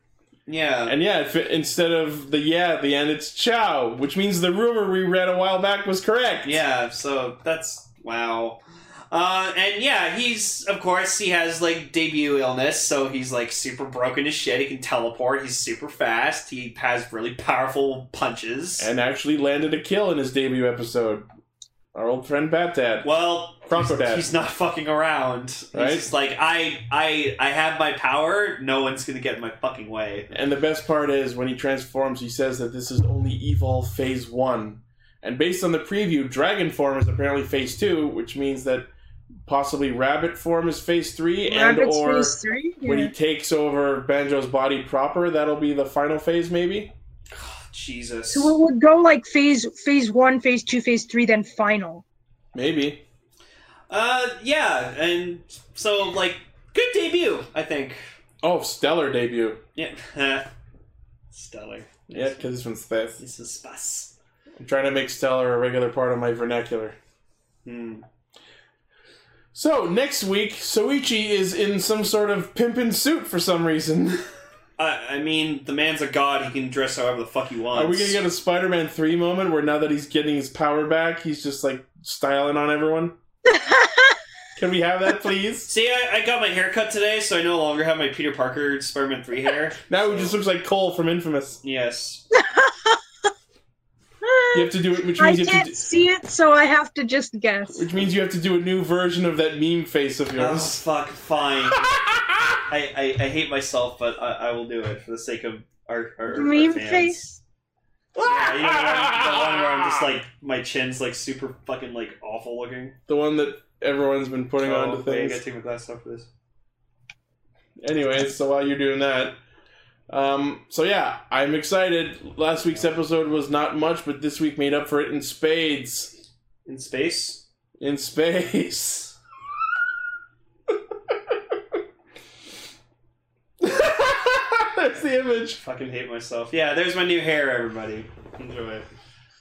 Yeah. And yeah, if it, instead of the yeah at the end, it's Chow, which means the rumor we read a while back was correct. Yeah, so that's wow. Uh, and yeah, he's of course he has like debut illness, so he's like super broken as shit. He can teleport. He's super fast. He has really powerful punches. And actually landed a kill in his debut episode. Our old friend Bat Dad. well, Bronco he's, Dad. he's not fucking around. Right? He's just like I, I, I have my power. No one's gonna get in my fucking way. And the best part is when he transforms, he says that this is only Evil Phase One. And based on the preview, Dragon form is apparently Phase Two, which means that possibly Rabbit form is Phase Three, and Rabbit's or phase three? when Yeah. he takes over Banjo's body proper, that'll be the final phase, maybe. Jesus. So it would go like phase phase one, phase two, phase three, then final. Maybe. Uh, yeah, and so like good debut, I think. Oh, stellar debut. Yeah. Stellar. Yeah, because it's from space. This is space. I'm trying to make stellar a regular part of my vernacular. Hmm. So, next week, Soichi is in some sort of pimpin' suit for some reason. I, I mean, the man's a god. He can dress however the fuck he wants. Are we gonna get a Spider-Man three moment where now that he's getting his power back, he's just, like, styling on everyone? Can we have that, please? See, I, I got my hair cut today, so I no longer have my Peter Parker Spider-Man three hair. Now he just looks like Cole from Infamous. Yes. You have to do it, which I means you have can't to do, see it, so I have to just guess. which means you have to do a new version of that meme face of Oh, yours. fuck, fine. I, I, I hate myself, but I, I will do it for the sake of our, our, our Meme fans. face? Yeah, you know, the one, the one where I'm just like, my chin's like super fucking like awful looking. The one that everyone's been putting Oh, onto wait, I things. gotta take my glasses off for this. Anyways, so while you're doing that, um, so yeah, I'm excited. Last week's episode was not much, but this week made up for it in spades. In space? In space. That's the image. challenge. Fucking hate myself. Yeah, there's my new hair, everybody. Enjoy it.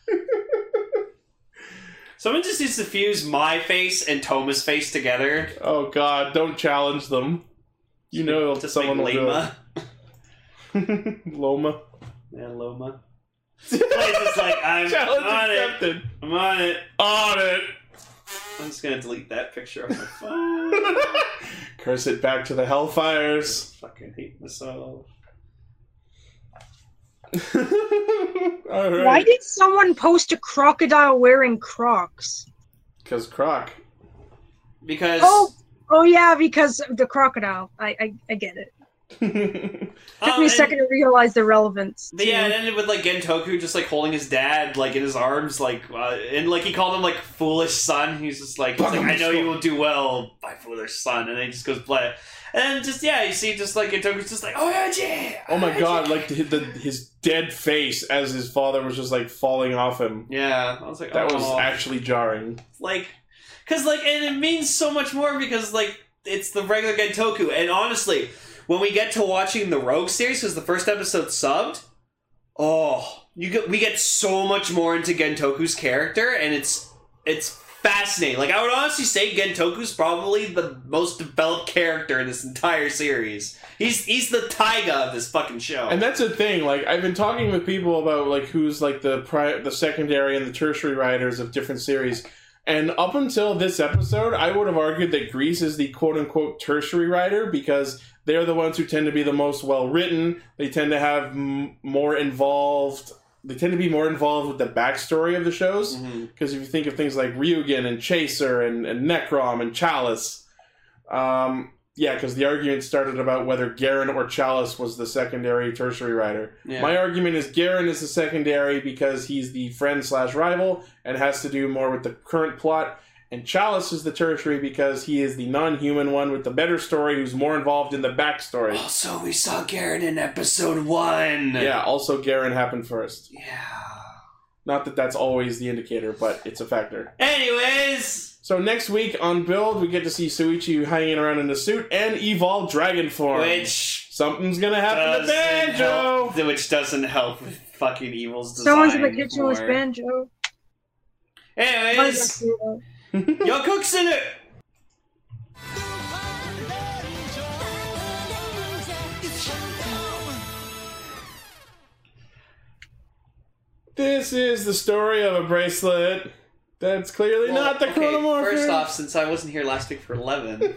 Someone just needs to fuse my face and Toma's face together. Oh god, don't challenge them. You know just someone like will Loma. do it. Loma. Yeah, Loma. It's just like, I'm Challenge on accepted. it. I'm on it. On it. I'm just gonna delete that picture off my phone. Curse it back to the Hellfires. Fucking hate myself. All right. Why did someone post a crocodile wearing Crocs? Because Croc. Because Oh, oh yeah, because of the crocodile. I, I, I get it. Took um, me a and- second to realize the relevance. But yeah, it ended with like Gentoku just like holding his dad like in his arms, like uh, and like he called him like foolish son. He's just like, he's like I know you will do well, my foolish son, and then he just goes play. And then just yeah, you see just like Gentoku's just like, oh yeah, yeah. Oh my god, like the, the, his dead face as his father was just like falling off him. Yeah, I was like, That oh. was actually jarring. like, cause like, and it means so much more because like it's the regular Gentoku, and honestly, when we get to watching the Rogue series, because the first episode subbed, oh, you get we get so much more into Gentoku's character, and it's it's fascinating. Like I would honestly say, Gentoku's probably the most developed character in this entire series. He's he's the Taiga of this fucking show. And that's the thing, like, I've been talking with people about, like, who's, like, the pri- the secondary and the tertiary writers of different series, and up until this episode, I would have argued that Grease is the quote-unquote tertiary writer, because they're the ones who tend to be the most well-written, they tend to have m- more involved, they tend to be more involved with the backstory of the shows, because if you think of things like Ryugen and Chaser and, and Necrom and Chalice, um... yeah, because the argument started about whether Garen or Chalice was the secondary tertiary writer. Yeah. My argument is Garen is the secondary because he's the friend slash rival and has to do more with the current plot. And Chalice is the tertiary because he is the non-human one with the better story who's more involved in the backstory. Also, we saw Garen in episode one. Yeah, also Garen happened first. Yeah. Not that that's always the indicator, but it's a factor. Anyways... So next week on Build, we get to see Suichi hanging around in the suit and evolve dragon form. Which Something's gonna happen to doesn't Banjo! help, which doesn't help with fucking Evil's design. Someone's in the kitchen with more. Banjo. Anyways, your cook's in it! This is the story of a bracelet that's clearly Well, not the okay, chronomorph. first off, since I wasn't here last week for eleven,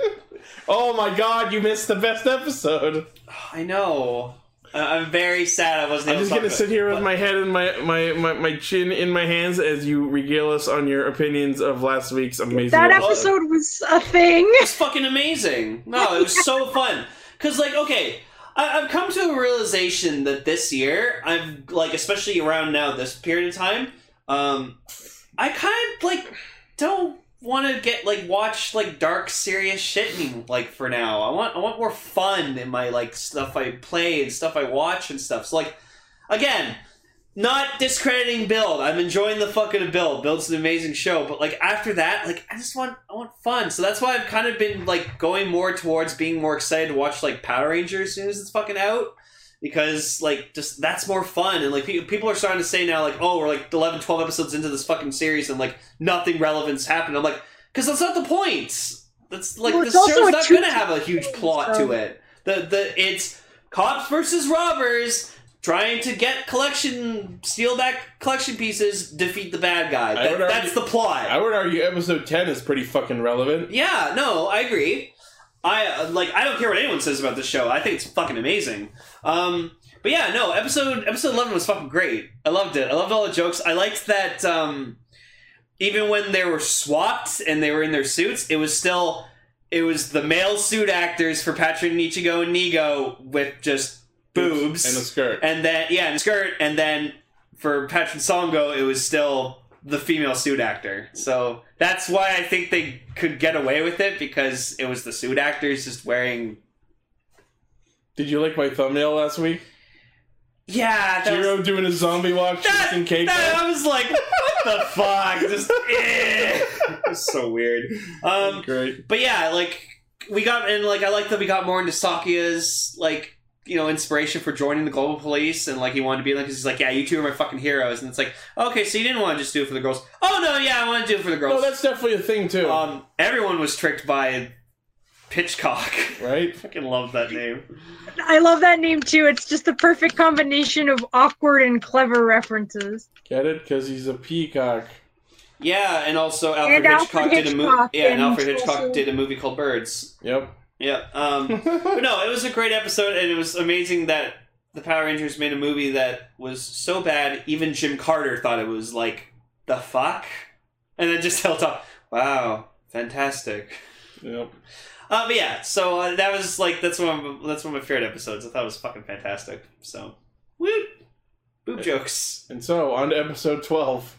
Oh my god, you missed the best episode. I know. I- I'm very sad I wasn't I'm able just to gonna talk sit about- here with but- my head and my, my, my, my chin in my hands as you regale us on your opinions of last week's amazing That episode. episode was a thing. It's fucking amazing. No, it was so fun. Because, like, okay, I- I've come to a realization that this year, I've, like, especially around now, this period of time, um, I kind of, like, don't want to get, like, watch, like, dark, serious shit, any- like, for now. I want, I want more fun in my, like, stuff I play and stuff I watch and stuff. So, like, again... Not discrediting Build. I'm enjoying the fucking Build. Build's an amazing show, but like after that, like I just want I want fun. So that's why I've kind of been like going more towards being more excited to watch like Power Rangers as soon as it's fucking out. Because like just that's more fun and like pe- people are starting to say now like, oh, we're like eleven, twelve episodes into this fucking series and like nothing relevant's happened. I'm like, because that's not the point. That's like Well, the it's also show's a not two- gonna have a huge plot so- to it. The the it's cops versus robbers. Trying to get collection, steal back collection pieces, defeat the bad guy. I That, would argue- that's the plot. I would argue episode ten is pretty fucking relevant. Yeah, no, I agree. I uh, like. I don't care what anyone says about the show. I think it's fucking amazing. Um, but yeah, no. Episode episode eleven was fucking great. I loved it. I loved all the jokes. I liked that. Um, even when they were swapped and they were in their suits, it was still it was the male suit actors for Patrick Nichigo and Nigo with just boobs And a skirt. and then yeah, and a skirt, and then for Patrick Songo, it was still the female suit actor. So that's why I think they could get away with it because it was the suit actors just wearing. Did you like my thumbnail last week? Yeah, that Jiro was, doing a zombie walk, that, chasing cake. that- I was like, what the fuck? Just eh. It was so weird. Um, Great. but yeah, like we got and like I like that we got more into Sakuya's like you know, inspiration for joining the Global Police, and like he wanted to be like, because he's like, yeah, you two are my fucking heroes, and it's like, okay, so you didn't want to just do it for the girls? Oh no, yeah, I want to do it for the girls. No, that's definitely a thing too. Um, everyone was tricked by Pitchcock. Right? Fucking love that name. I love that name too. It's just the perfect combination of awkward and clever references. Get it? Because he's a peacock. Yeah, and also Alfred And Hitchcock Alfred did a movie. Hitchcock Yeah, and and Alfred Hitchcock also- did a movie called Birds. Yep. Yeah. Um, but no, it was a great episode, and it was amazing that the Power Rangers made a movie that was so bad, even Jim Carter thought it was like, the fuck? And then just held up, wow, fantastic. Yep. Uh, but yeah, so uh, that was like, that's one, of, that's one of my favorite episodes. I thought it was fucking fantastic. So, woo! Boob jokes. And so, on to episode twelve.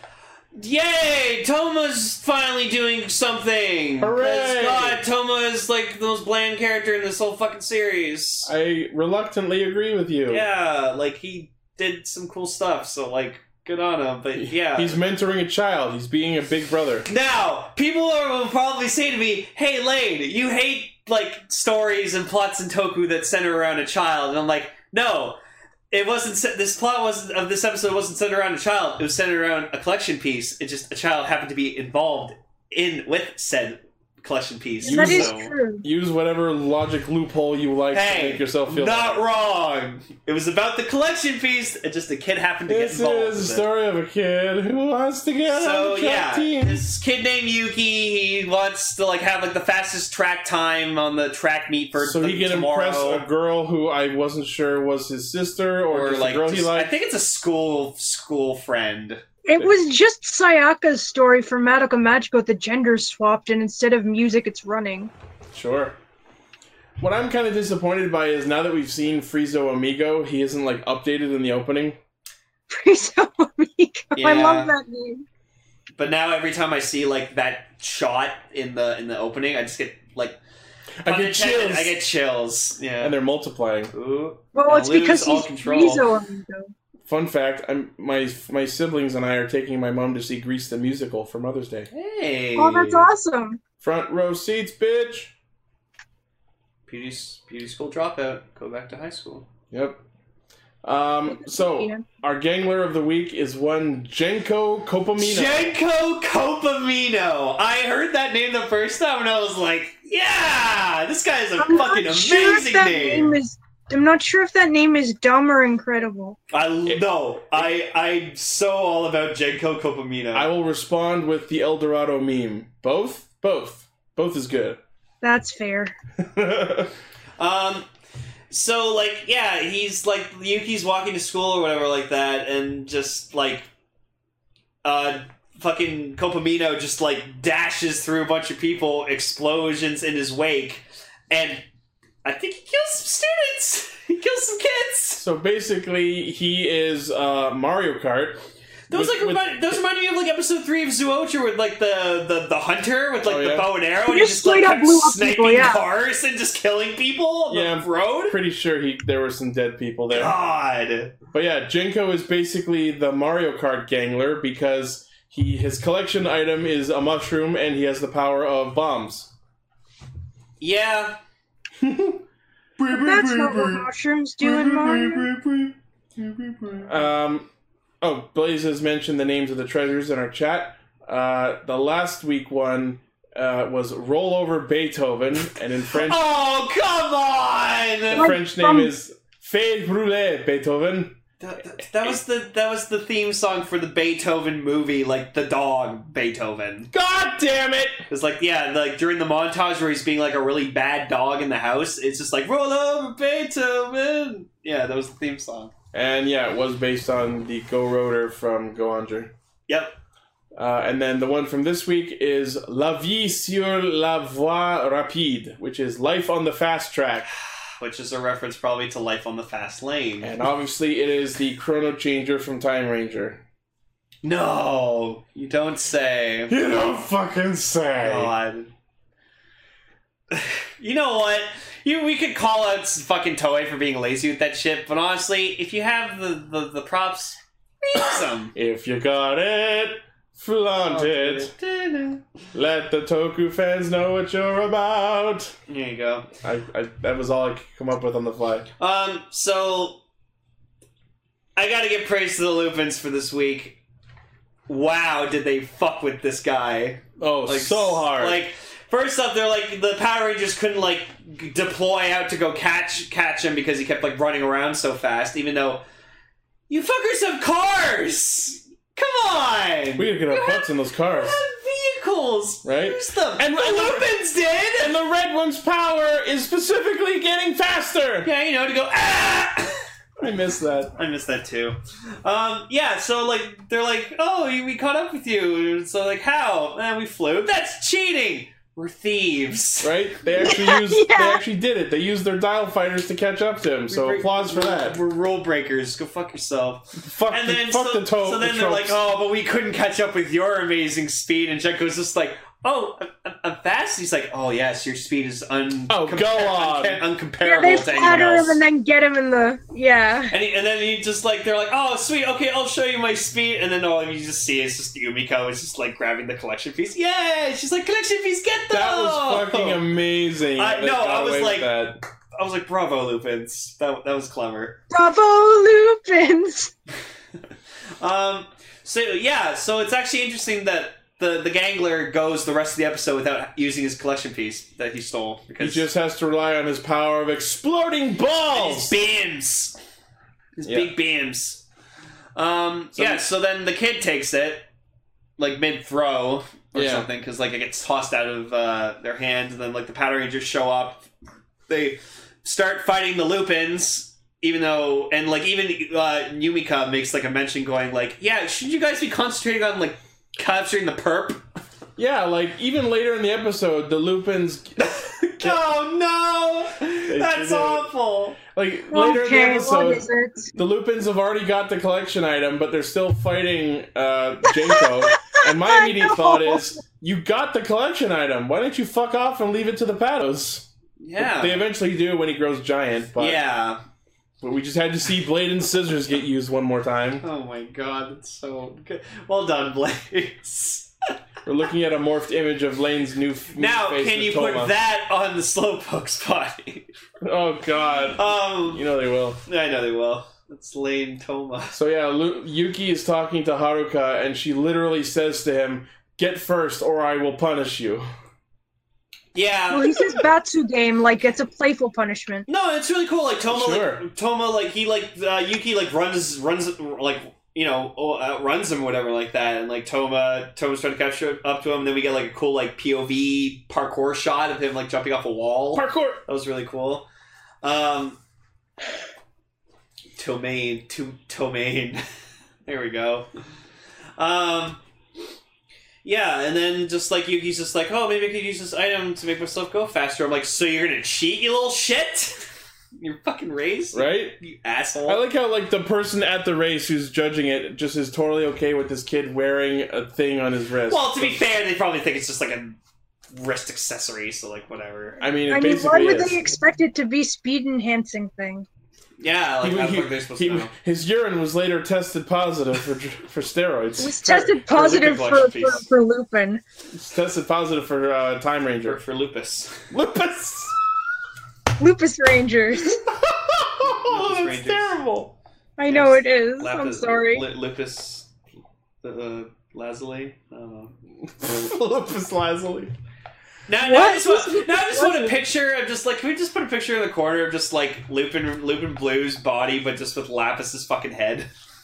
Yay! Toma's finally doing something! Hooray! 'Cause, God, Toma is like the most bland character in this whole fucking series. I reluctantly agree with you. Yeah, like he did some cool stuff, so like, good on him, but yeah. He's mentoring a child. He's being a big brother. Now, people are, will probably say to me, hey Lane, you hate like stories and plots in Toku that center around a child, and I'm like, no. It wasn't. This plot wasn't of this episode wasn't centered around a child. It was centered around a collection piece. It just a child happened to be involved in with said collection piece. That is So- true. Use whatever logic loophole you like Hey, to make yourself feel not better. wrong. It was about the collection piece. And just a kid happened to This get involved. is a with it. story of a kid who wants to get So on the track yeah, team. this kid named Yuki. He wants to like have like the fastest track time on the track meet for So the, he can tomorrow. impress a girl who I wasn't sure was his sister or, or just like a girl he just- I liked. think it's a school school friend. It was just Sayaka's story from Madoka Magico. The genders swapped, and instead of music, it's running. Sure. What I'm kind of disappointed by is now that we've seen Frieza Amigo, he isn't like updated in the opening. Frieza Amigo. I Yeah. love that name. But now every time I see like that shot in the in the opening, I just get like I pun get intended, chills. I get chills. Yeah. And they're multiplying. Ooh. Well, I'll it's because lose all he's control. Frieza Amigo. Fun fact: I'm my my siblings and I are taking my mom to see Grease the musical for Mother's Day. Hey. Oh, that's awesome. Front row seats, bitch. Beauty, beauty school dropout. Go back to high school. Yep. Um. So Yeah. our gangler of the week is one Genko Kopamino. Genko Kopamino. I heard that name the first time and I was like, yeah, this guy is a I'm fucking not sure if amazing that name. name is. I'm not sure if that name is dumb or incredible. I no, I I'm so all about Genko Kopamino. I will respond with the El Dorado meme. Both, both, both is good. That's fair. Um, so like, yeah, he's like Yuki's walking to school or whatever like that, and just like, uh, fucking Kopamino just like dashes through a bunch of people, explosions in his wake, and I think he kills some students. He kills some kids. So basically, he is uh, Mario Kart. Those with- like with- remind, those remind me of like episode three of Zoocher with like the, the, the hunter with like Oh, the yeah? bow and arrow, He and he just just like straight up kept blew up sniping people, yeah. cars and just killing people on Yeah. the road. Pretty sure he there were some dead people there. God. But yeah, Genko is basically the Mario Kart gangler because he his collection item is a mushroom and he has the power of bombs. Yeah. That's not what mushrooms do in Mario. Um, oh, Blaze has mentioned the names of the treasures in our chat. Uh, the last week one uh, was Rollover Beethoven, and in French, Oh, come the on! Like French name from- is Fée Brûlée Beethoven. That, that- that was the that was the theme song for the Beethoven movie, like the dog Beethoven. God damn it! It's like yeah, like during the montage where he's being like a really bad dog in the house, it's just like roll over Beethoven. Yeah, that was the theme song. And yeah, it was based on the Go Rotor from Go Under. Yep. Uh, and then the one from this week is La Vie sur la Voie Rapide, which is Life on the Fast Track. Which is a reference probably to Life on the Fast Lane. And obviously it is the Chrono Changer from Time Ranger. No, you don't say. You don't fucking say. God. You know what? You we could call out fucking Toei for being lazy with that shit, but honestly, if you have the, the, the props, use them. If you got it, Flaunt it. Let the Toku fans know what you're about. There you go. I, I that was all I could come up with on the fly. Um, so I gotta give praise to the Lupins for this week. Wow, did they fuck with this guy? Oh, Like, so hard. Like, first up, they're like the Power Rangers couldn't like g- deploy out to go catch catch him because he kept like running around so fast. Even though you fuckers have cars. Come on! we gotta get our butts in those cars. have vehicles, Right? Use them. And- the and the- Lupins did. And the red one's power is specifically getting faster. Yeah, you know, to go ah. I miss that. I miss that too. Um, yeah, so like they're like, oh, we caught up with you. So like, how? Eh, we flew. That's cheating. We're thieves. Right? They actually used. Yeah. They actually did it. They used their dial fighters to catch up to him. So We're- applause for that. We're rule breakers. Go fuck yourself. Fuck And the, then fuck so, the toe. so then the they're like, tropes. oh, but we couldn't catch up with your amazing speed. And Jenko's just like, oh, I'm, I'm fast. He's like, oh yes, your speed is un- Oh, go on. unca- Yeah, uncomparable they to anyone flatter else. him and then get him in the yeah. And, he, and then he just like they're like, oh sweet, okay, I'll show you my speed. And then all you just see is just Yumiko is just like grabbing the collection piece. Yay! She's like, collection piece, get them! That was fucking amazing. I- They no, got I was away with like- that. I was like, bravo, Lupins. That that was clever. Bravo, Lupins! Um. So yeah, so it's actually interesting that the the Gangler goes the rest of the episode without using his collection piece that he stole He because just has to rely on his power of exploding his balls. beams, his Yeah. big beams. Um. So- yeah. So then the kid takes it, like mid throw or Yeah. something, because like it gets tossed out of uh, their hand, and then like the Power Rangers show up. They start fighting the Lupins. Even though, and like even uh, Yumika makes like a mention going like, yeah, should you guys be concentrating on like capturing the perp? Yeah, like even later in the episode, the Lupins, Oh no, that's did it. awful. like later in the Okay, what episode, is it? the Lupins have already got the collection item, but they're still fighting uh, Janko. And my immediate No. thought is, you got the collection item. Why don't you fuck off and leave it to the Pados? Yeah, They eventually do when he grows giant, but, yeah. but we just had to see Blade and Scissors get used one more time. Oh my god, that's so good. Well done, Blaze. We're looking at a morphed image of Lane's new, f- new Now, face can with you Toma. put that on the Slowpoke's body? Oh god. Um, You know they will. I know they will. It's Lane Toma. So yeah, Lu- Yuki is talking to Haruka, and she literally says to him, "Get first, or I will punish you." Yeah. Well, he says Batsu game like it's a playful punishment. No, it's really cool. Like Toma, Sure. like Toma, like he like uh, Yuki like runs runs like you know uh, runs him or whatever like that, and like Toma Toma's trying to capture up to him. And then we get like a cool like P O V parkour shot of him like jumping off a wall. Parkour. That was really cool. Um, Tomaine, to Tomaine. There we go. Um, yeah, and then just like Yuki's just like, oh, maybe I could use this item to make myself go faster. I'm like, so you're gonna cheat, you little shit? You're fucking raised, Right? you asshole. I like how like the person at the race who's judging it just is totally okay with this kid wearing a thing on his wrist. Well, to be fair, they probably think it's just like a wrist accessory, so like whatever. I mean, it I mean, why basically would is. they expect it to be speed enhancing thing? Yeah, like He- how the he- fuck are they supposed he- to know? his urine was later tested positive for for steroids. It was tested positive Lupin for, collection for, piece. for Lupin. It's tested positive for uh, Time For, Ranger. for lupus. Lupus. Lupus Rangers. Oh, that's Rangers. terrible. I know it is. I'm Lapis- sorry. Li- lupus. Uh, Lazuli. I don't know. Lupus Lazuli. Now, now I What? just want, now I just want a picture of just like, can we just put a picture in the corner of just like Lupin, Lupin Blue's body, but just with Lapis's fucking head?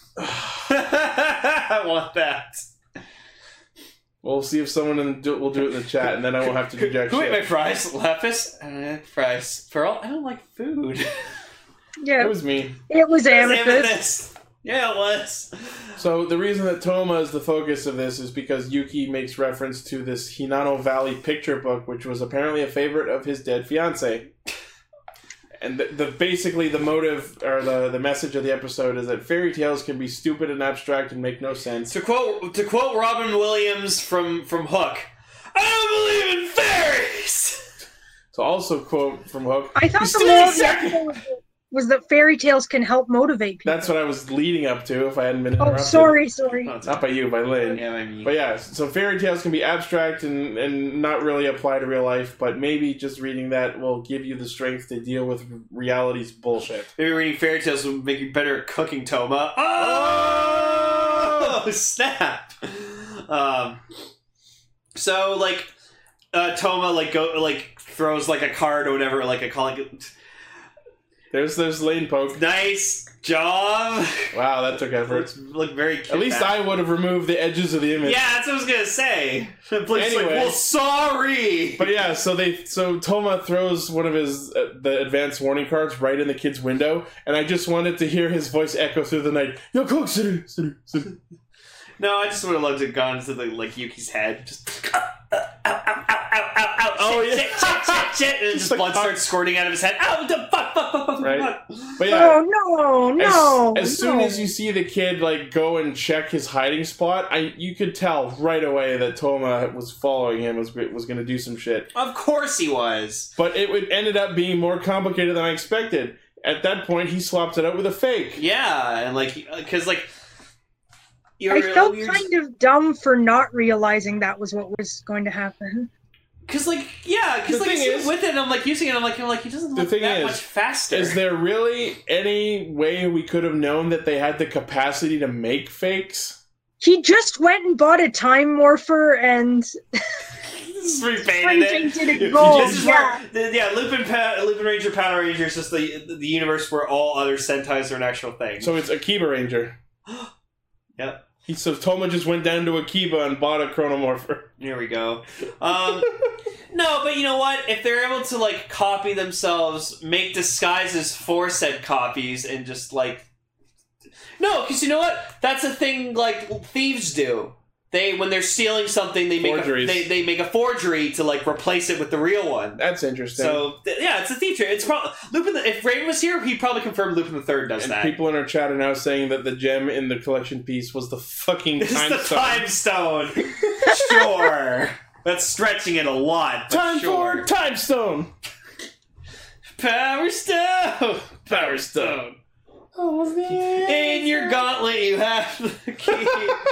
I want that. We'll see if someone in the, do- will do it in the chat, and then I won't have to do jack Who ate my shit. fries? Lapis? Uh, fries. Pearl? I don't like food. It Yeah, was me. it was Amethyst. Amethyst. Yeah, it was. So the reason that Toma is the focus of this is because Yuki makes reference to this Hinano Valley picture book, which was apparently a favorite of his dead fiance. And the, the basically the motive or the, the message of the episode is that fairy tales can be stupid and abstract and make no sense. To quote to quote Robin Williams from, from Hook, I don't believe in fairies! To also quote from Hook, I thought "You the still moral ain't of the second." episode was was that fairy tales can help motivate people. That's what I was leading up to. If I hadn't been Oh, interrupted. sorry, sorry. No, it's Not by you, by Lynn. Yeah, I mean, But yeah, so fairy tales can be abstract and, and not really apply to real life, but maybe just reading that will give you the strength to deal with reality's bullshit. maybe reading fairy tales will make you better at cooking, Toma. Oh, snap! Um, so like, uh, Toma like go like throws like a card or whatever, like a calling. There's there's Lane poke. Nice job. Wow, that took effort. Looks look very. Cute At least I would have removed the edges of the image. Yeah, that's what I was gonna say. Blake's Anyway. like, well, sorry. But yeah, so they so Toma throws one of his uh, the advanced warning cards right in the kid's window, and I just wanted to hear his voice echo through the night. Yo, cook, sit, sit, sit. No, I just would have loved to have gone to the like Yuki's head. Just ow, ow, ow, ow, ow, ow, ow. Oh, shit, yeah. shit, shit, shit, shit, and just like, blood uh, starts squirting out of his head. Ow, the fuck, fuck, fuck, fuck, Right. fuck. But yeah, Oh no, no! as, as soon no. as you see the kid like go and check his hiding spot, I you could tell right away that Toma was following him, was was going to do some shit. Of course he was. But it would ended up being more complicated than I expected. At that point, he swapped it out with a fake. Yeah, and like, because like, you're, I felt you're kind of dumb for not realizing that was what was going to happen. Because like, yeah, because The like, I thing see is- him with it, and I'm like using it, I'm like, I'm like, he doesn't The look thing that is- much faster. Is there really any way we could have known that they had the capacity to make fakes? He just went and bought a time morpher and Just repainted spray it. painted it gold. This is Yeah. where, the, yeah, Lupin, pa- Lupin Ranger, Power Ranger is just the the universe where all other Sentais are an actual thing. So it's Akiba Ranger. Yep. He so Toma just went down to Akiba and bought a Chronomorpher. Here we go. Um, no, but you know what? If they're able to like copy themselves, make disguises for said copies, and just like no, because you know what? That's a thing like thieves do. They when they're stealing something, they make a, Forgeries. they they make a forgery to like replace it with the real one. That's interesting. So th- yeah, it's a thief trick. It's probably Lupin. The, if Raven was here, he'd probably confirm Lupin the Third does and that. people in our chat are now saying that the gem in the collection piece was the fucking It's time the stone. time stone. Sure, that's stretching it a lot. But Time sure. for time stone. Power Stone! Power Stone. Oh, In your gauntlet, you have the key.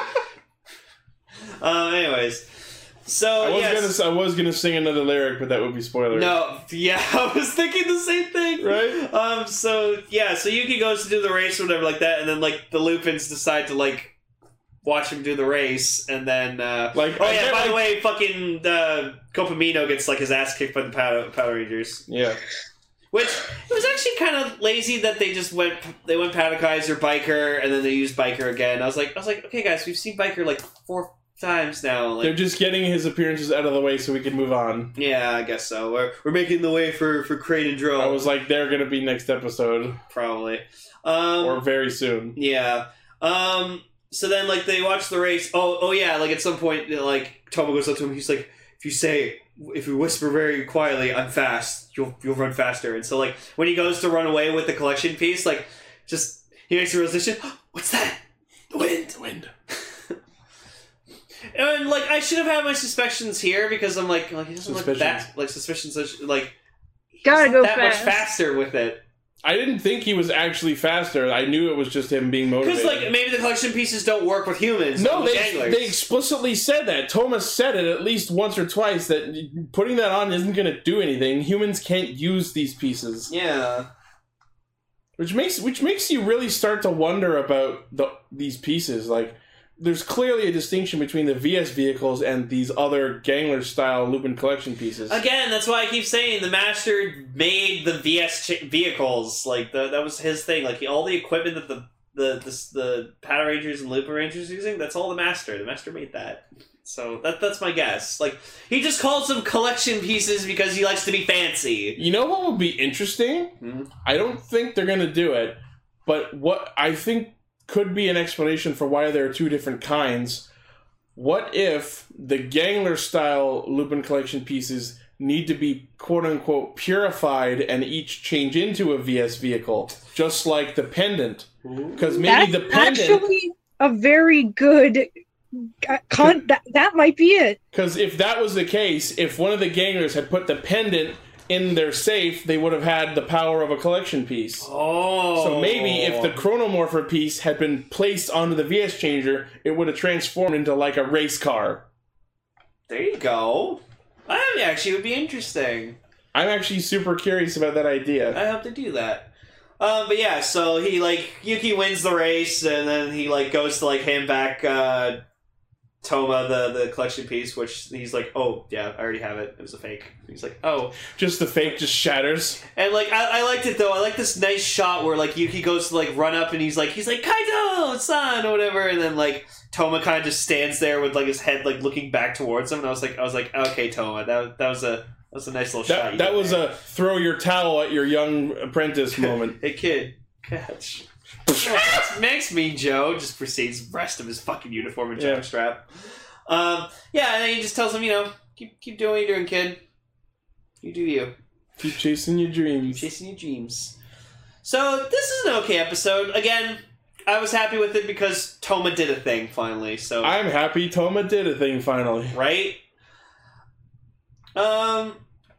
um, anyways. So, I was yes. gonna I was gonna sing another lyric, but that would be spoiler. No, yeah, I was thinking the same thing. Right? Um, so, yeah, so Yuki goes to do the race or whatever like that, and then, like, the Lupins decide to, like, watch him do the race, and then, uh... Like, oh, I yeah, get, by like- the way, fucking, uh, Copamino gets, like, his ass kicked by the Power, Power Rangers. Yeah. Which it was actually kind of lazy that they just went they went Padokaiser, Biker, and then they used Biker again. I was like I was like, okay guys, we've seen Biker like four times now. Like, They're just getting his appearances out of the way so we can move on. yeah, I guess so. We're, we're making the way for, for Crane and Drill. I was like, they're gonna be next episode. probably. Um, Or very soon. yeah. Um. So then, like, they watch the race. Oh, oh yeah. Like at some point, like Toma goes up to him. He's like, if you say, if you whisper very quietly, I'm fast, you'll you'll run faster. And so, like, when he goes to run away with the collection piece, like, just he makes a realization. What's that? The wind. The wind. And like, I should have had my suspicions here because I'm like, like he doesn't look Suspicions. that like suspicions. Like, he's Gotta not go that much fast. faster with it. I didn't think he was actually faster. I knew it was just him being motivated. Because, like, maybe the collection pieces don't work with humans. No, with they, anglers. they explicitly said that. Thomas said it at least once or twice that putting that on isn't going to do anything. Humans can't use these pieces, Yeah. which makes which makes you really start to wonder about the these pieces. Like, there's clearly a distinction between the V S vehicles and these other Gangler style Lupin collection pieces. Again, that's why I keep saying the Master made the V S ch- vehicles. Like, the, that was his thing. Like, all the equipment that the the the, the Power Rangers and Lupin Rangers are using, that's all the Master. The Master made that. So that that's my guess. Like, he just calls them collection pieces because he likes to be fancy. You know what would be interesting? Hmm? I don't think they're going to do it, but what I think could be an explanation for why there are two different kinds. What if the Gangler style Lupin collection pieces need to be quote unquote purified and each change into a V S vehicle, just like the pendant? Because maybe That's the pendant. actually a very good. Uh, con- that, that might be it. Because if that was the case, if one of the Ganglers had put the pendant in their safe, they would have had the power of a collection piece. Oh. So maybe if the Chronomorpher piece had been placed onto the V S Changer, it would have transformed into like a race car. There you go. That actually would be interesting. I'm actually super curious about that idea. I hope to do that. Um, but yeah, so he, like, Yuki wins the race, and then he, like, goes to, like, hand back, uh, Toma the, the collection piece, which he's like, oh, yeah, I already have it. It was a fake. He's like, oh. Just the fake just shatters. And, like, I, I liked it, though. I like this nice shot where, like, Yuki goes to, like, run up, and he's like, he's like, Kaito-san, or whatever, and then, like, Toma kind of just stands there with, like, his head, like, looking back towards him, and I was like, I was like, okay, Toma, that, that was a... That was a nice little that, shot. That was there. a throw your towel at your young apprentice moment. Hey, kid, catch. Max Mean Joe just proceeds the rest of his fucking uniform and yeah. jockstrap. Um, yeah, and then he just tells him, you know, keep keep doing what you're doing, kid. You do you. Keep chasing your dreams. Keep chasing your dreams. So, this is an okay episode. Again, I was happy with it because Toma did a thing, finally. So I'm happy Toma did a thing, finally. Right? Um...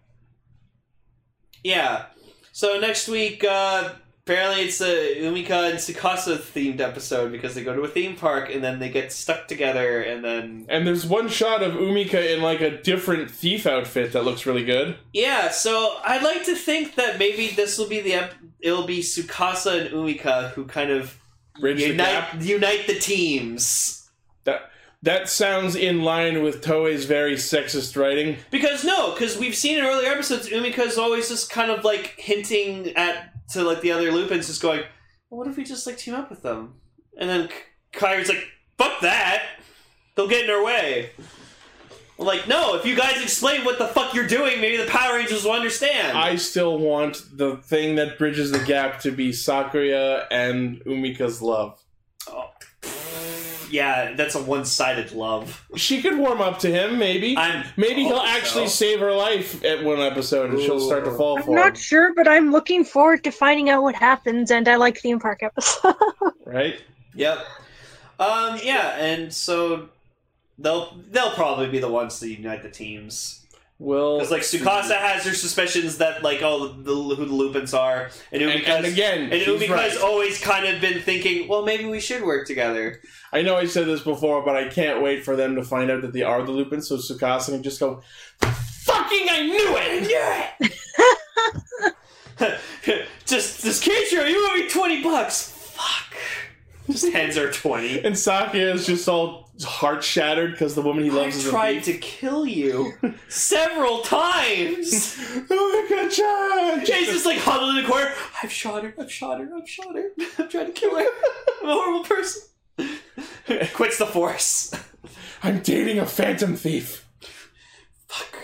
Yeah. So next week, uh, apparently it's a Umika and Tsukasa themed episode because they go to a theme park and then they get stuck together and then... And there's one shot of Umika in like a different thief outfit that looks really good. Yeah, so I'd like to think that maybe this will be the... Ep- it'll be Tsukasa and Umika who kind of Bridge the unite, gap. unite the teams. That... That sounds in line with Toei's very sexist writing. Because, no, because we've seen in earlier episodes, Umika's always just kind of, like, hinting at, to, like, the other Lupins, just going, well, what if we just, like, team up with them? And then Kairu's like, fuck that! They'll get in our way. I'm like, no, if you guys explain what the fuck you're doing, maybe the Power Rangers will understand. I still want the thing that bridges the gap to be Sakuya and Umika's love. Oh. Yeah, that's a one-sided love. She could warm up to him, maybe. I'm maybe he'll actually so. save her life at one episode, and Ooh. she'll start to fall I'm for not him. sure, but I'm looking forward to finding out what happens, and I like theme park episodes. Right? Yep. Um. Yeah, and so they'll they'll probably be the ones to unite the teams. Well, because like Tsukasa has her suspicions that like oh the, who the Lupins are, and Umika's, and, and again, and Umika's right. always kind of been thinking, well, maybe we should work together. I know I said this before, but I can't wait for them to find out that they are the Lupins, so Tsukasa can just go, fucking I knew it! I knew it! just, just Keiichiro, you owe me twenty bucks! Fuck. Just hands her twenty. And Sakuya is just all heart shattered because the woman he loves I is a tried thief. to kill you several times! Oh my god, John! Jay's just like huddled in the corner. I've shot her, I've shot her, I've shot her. I'm trying to kill her. I'm a horrible person. Quits the force. I'm dating a phantom thief. Fuck.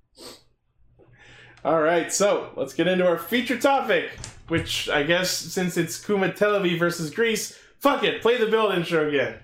Alright, so let's get into our feature topic, which I guess since it's Kuma Televi versus Grease, fuck it, play the build intro again.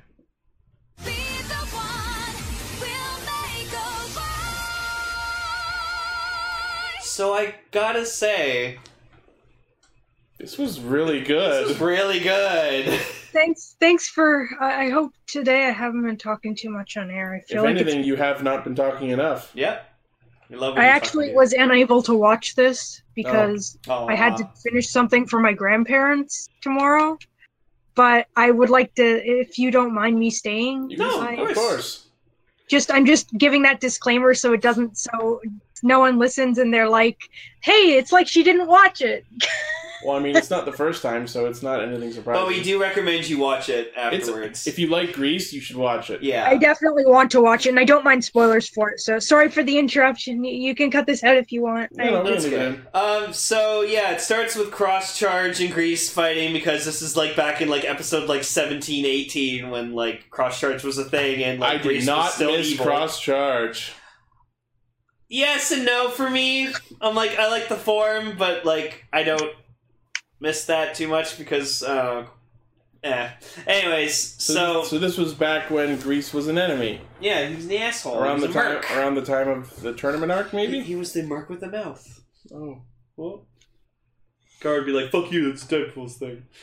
So I gotta say, this was really good. This was really good. Thanks, thanks for. I I hope today I haven't been talking too much on air. I feel if like anything, it's, you have not been talking enough. Yep. I love. When I you actually talk was unable to watch this because oh. I had to finish something for my grandparents tomorrow. But I would like to, if you don't mind me staying. You No, can, of of course. Just, I'm just giving that disclaimer so it doesn't, so no one listens and they're like, "Hey, it's like she didn't watch it." Well, I mean, it's not the first time, so it's not anything surprising. But we do recommend you watch it It's, afterwards. if you like Grease, you should watch it. yeah. I definitely want to watch it, and I don't mind spoilers for it. So sorry for the interruption. You you can cut this out if you want. No, no, I- we That's don't need good. Um, so yeah, it starts with Cross Charge and Grease fighting because this is like back in like episode like seventeen, eighteen when like Cross Charge was a thing and like I Grease did not was still miss evil. Cross Charge. Yes and no for me. I'm like I like the form, but like I don't miss that too much because uh eh. Anyways, So, so, so this was back when Grease was an enemy. yeah, he was the asshole. Around he the was a time merc. around the time of the tournament arc, He, maybe? he was the merc with the mouth. Oh. What? Guard would be like, fuck you, that's Deadpool's thing.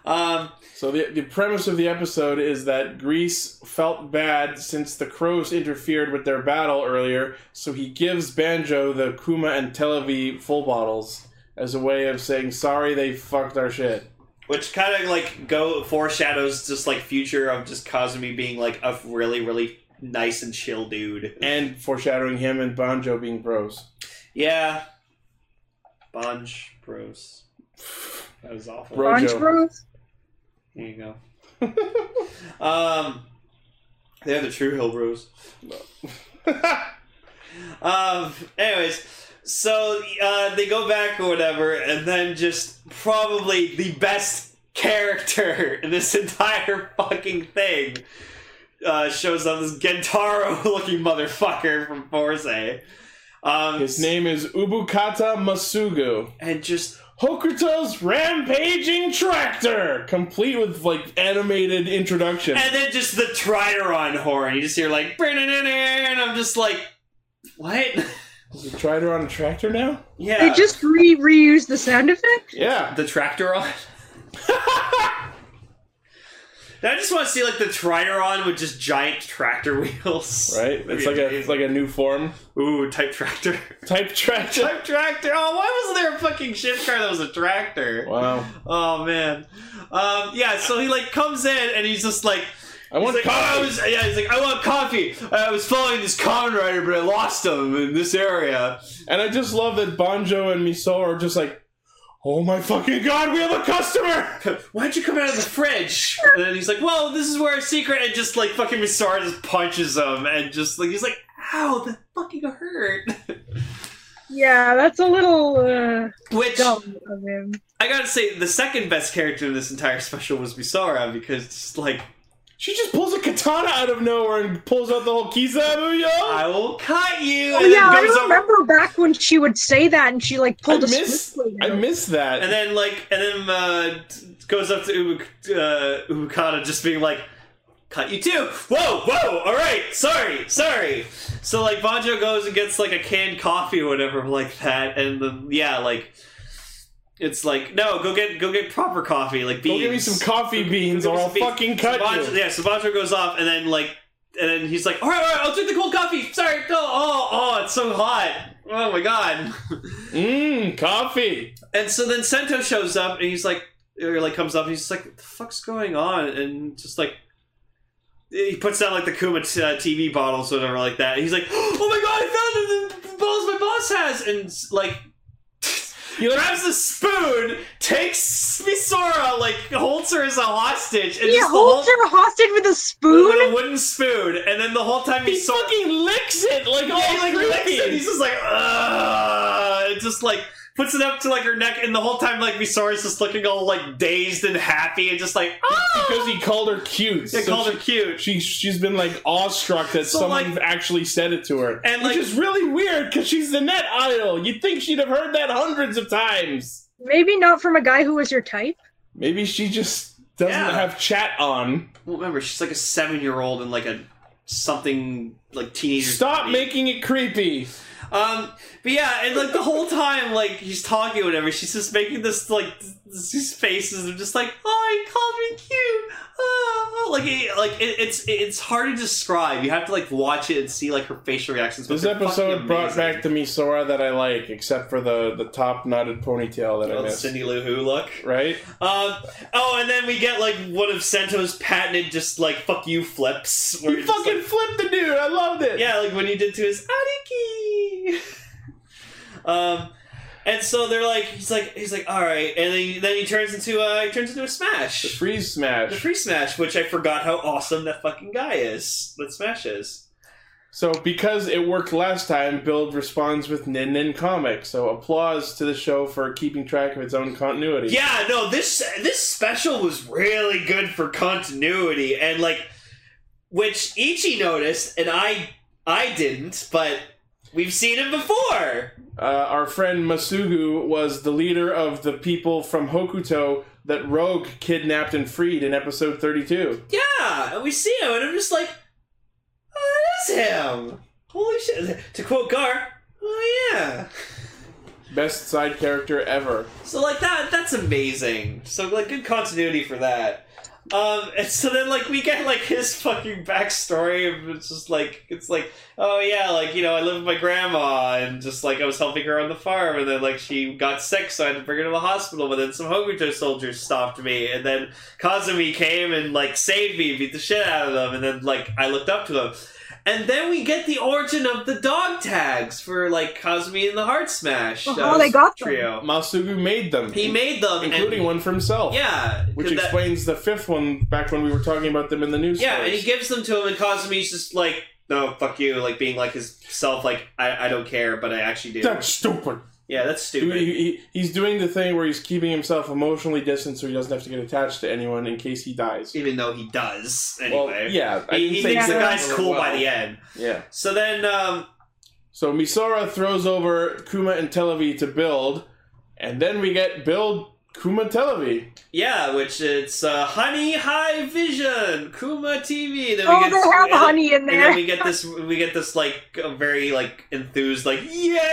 Um, So the the premise of the episode is that Grease felt bad since the Crows interfered with their battle earlier, so he gives Banjo the Kuma and Televi full bottles as a way of saying sorry they fucked our shit. which kind of like go foreshadows just like future of just Kazumi being like a really really nice and chill dude, And foreshadowing him and Banjo being bros. yeah. Bonj Bros. That was awful. Bro- Bunch Rojo. Bros. There you go. um, they're the true Hill Bros. um. Anyways, so uh, they go back or whatever, and then just probably the best character in this entire fucking thing uh, shows up. This Gentaro-looking motherfucker from Forza. Um, His name is Ubukata Masugu. and just Hokuto's rampaging tractor, complete with like animated introduction. and then just the Trideron horn. You just hear like, and I'm just like, what? Is it Trider on a tractor now? Yeah. They just re reused the sound effect. Yeah. the tractor on. I just want to see like the Trideron with just giant tractor wheels. Right? That'd It's be like a amazing. it's like a new form. Ooh, type tractor. Type tractor. Type tractor. Oh, why wasn't there a fucking shift car that was a tractor? Wow. Oh man. Um, yeah. So he like comes in and he's just like. I want He's like, coffee. oh, I was, yeah, he's like, I want coffee. I was following this Kamen Rider, but I lost him in this area. And I just love that Banjo and Miso are just like, oh my fucking god, we have a customer! Why'd you come out of the fridge? And then he's like, well, this is where our secret, and just like fucking Misara just punches him, and just like, he's like, ow, that fucking hurt. Yeah, that's a little uh, Which, dumb of him. I gotta say, the second best character in this entire special was Misara, because just like, She just pulls a katana out of nowhere and pulls out the whole Kizamu, yo! I will cut you, Oh and yeah, I then goes over, remember back when she would say that and she like I pulled a miss, switchblade I out. miss that. and then like, and then uh, goes up to Ubuk, uh, Ubukata just being like, cut you too. Whoa, whoa, alright, sorry, sorry. So like Banjo goes and gets like a canned coffee or whatever like that, and then yeah, like it's like, no, go get go get proper coffee, like beans. Go give me some coffee beans Go or get I'll some beans. fucking cut so Banjo, you. Yeah, so Banjo goes off and then like and then he's like, alright, alright, I'll drink the cold coffee. Sorry, no, oh, oh, it's so hot. Oh my god. Mmm, coffee. And so then Sento shows up and he's like, or like comes up and he's just like, what the fuck's going on? And just like, he puts down like the Kuma t- uh, T V bottles or whatever like that. And he's like, oh my god, I found the, the bottles my boss has. And like, he grabs the spoon, takes Misora, like holds her as a hostage. And He just the holds whole, her hostage with a with spoon. a wooden spoon. And then the whole time He Misora... fucking licks it like all Yeah, he like licks creepy. it. He's just like, ugh. It just like puts it up to like her neck, and the whole time like Misora's just looking all like dazed and happy, and just like, oh, Because he called her cute. they So called she, her cute. She, she's been like awestruck that So, someone like- actually said it to her. And, Which like- is really weird because she's the net idol. You'd think she'd have heard that hundreds of times. Maybe not from a guy who was your type. Maybe she just doesn't Yeah. have chat on. Well, remember, she's like a seven-year-old and like a something like teenager. Stop making it creepy. Um, but yeah, and like the whole time, like he's talking or whatever, she's just making this like this, these faces of just like, oh, he called me cute. Oh, like it, like it, it's it's hard to describe. You have to like watch it and see like her facial reactions. but This they're fucking episode brought amazing. back the Misora that I like, except for the, the top knotted ponytail that I Oh, the missed. Cindy Lou Who look. Right? Um, oh, and then we get like one of Sento's patented just like fuck you flips. Where You you're just, fucking like- flipped the dude. I loved it. yeah, like when you did to his Ariki. um, and so they're like, he's like, he's like, all right, and then he, then he turns into uh, he turns into a The smash, freeze smash. the free smash, which I forgot how awesome that fucking guy is. That Smash is. So, because it worked last time, Build responds with Nin Nin Comic. So, applause to the show for keeping track of its own continuity. Yeah, no, this this special was really good for continuity, and like, which Ichi noticed, and I I didn't, but we've seen him before. Uh, our friend Masugu was the leader of the people from Hokuto that Rogue kidnapped and freed in episode thirty-two. Yeah, and we see him, and I'm just like, oh, that is him. Holy shit! To quote Gar, oh yeah. Best side character ever. So like that, that's amazing. So like good continuity for that. Um, and so then like we get like his fucking backstory of it's just like it's like oh yeah like you know I live with my grandma and just like I was helping her on the farm and then like she got sick so I had to bring her to the hospital but then some Hokuto soldiers stopped me and then Kazumi came and like saved me, beat the shit out of them and then like I looked up to them. And then we get the origin of the dog tags for, like, Kazumi and the Heart Smash. Oh, uh, they got them. Trio. Masugu made them. He made them. Including and, one for himself. Yeah. Which that, explains the fifth one back when we were talking about them in the news. Yeah, stories. and he gives them to him, and Kazumi's just like, no, fuck you, like, being like his self, like, I, I don't care, but I actually do. That's stupid. Yeah, that's stupid. He, he, he's doing the thing where he's keeping himself emotionally distant so he doesn't have to get attached to anyone in case he dies. Even though he does, anyway. Well, yeah. I He, didn't he say thinks the that guy's well. cool by the end. Yeah. So then, um... So Misora throws over Kuma and Televi to build, and then we get build Kuma Televi. Yeah, which it's uh, Honey High Vision, Kuma T V. Then we Oh, get they have honey in And there. then we get this, we get this like a very like enthused like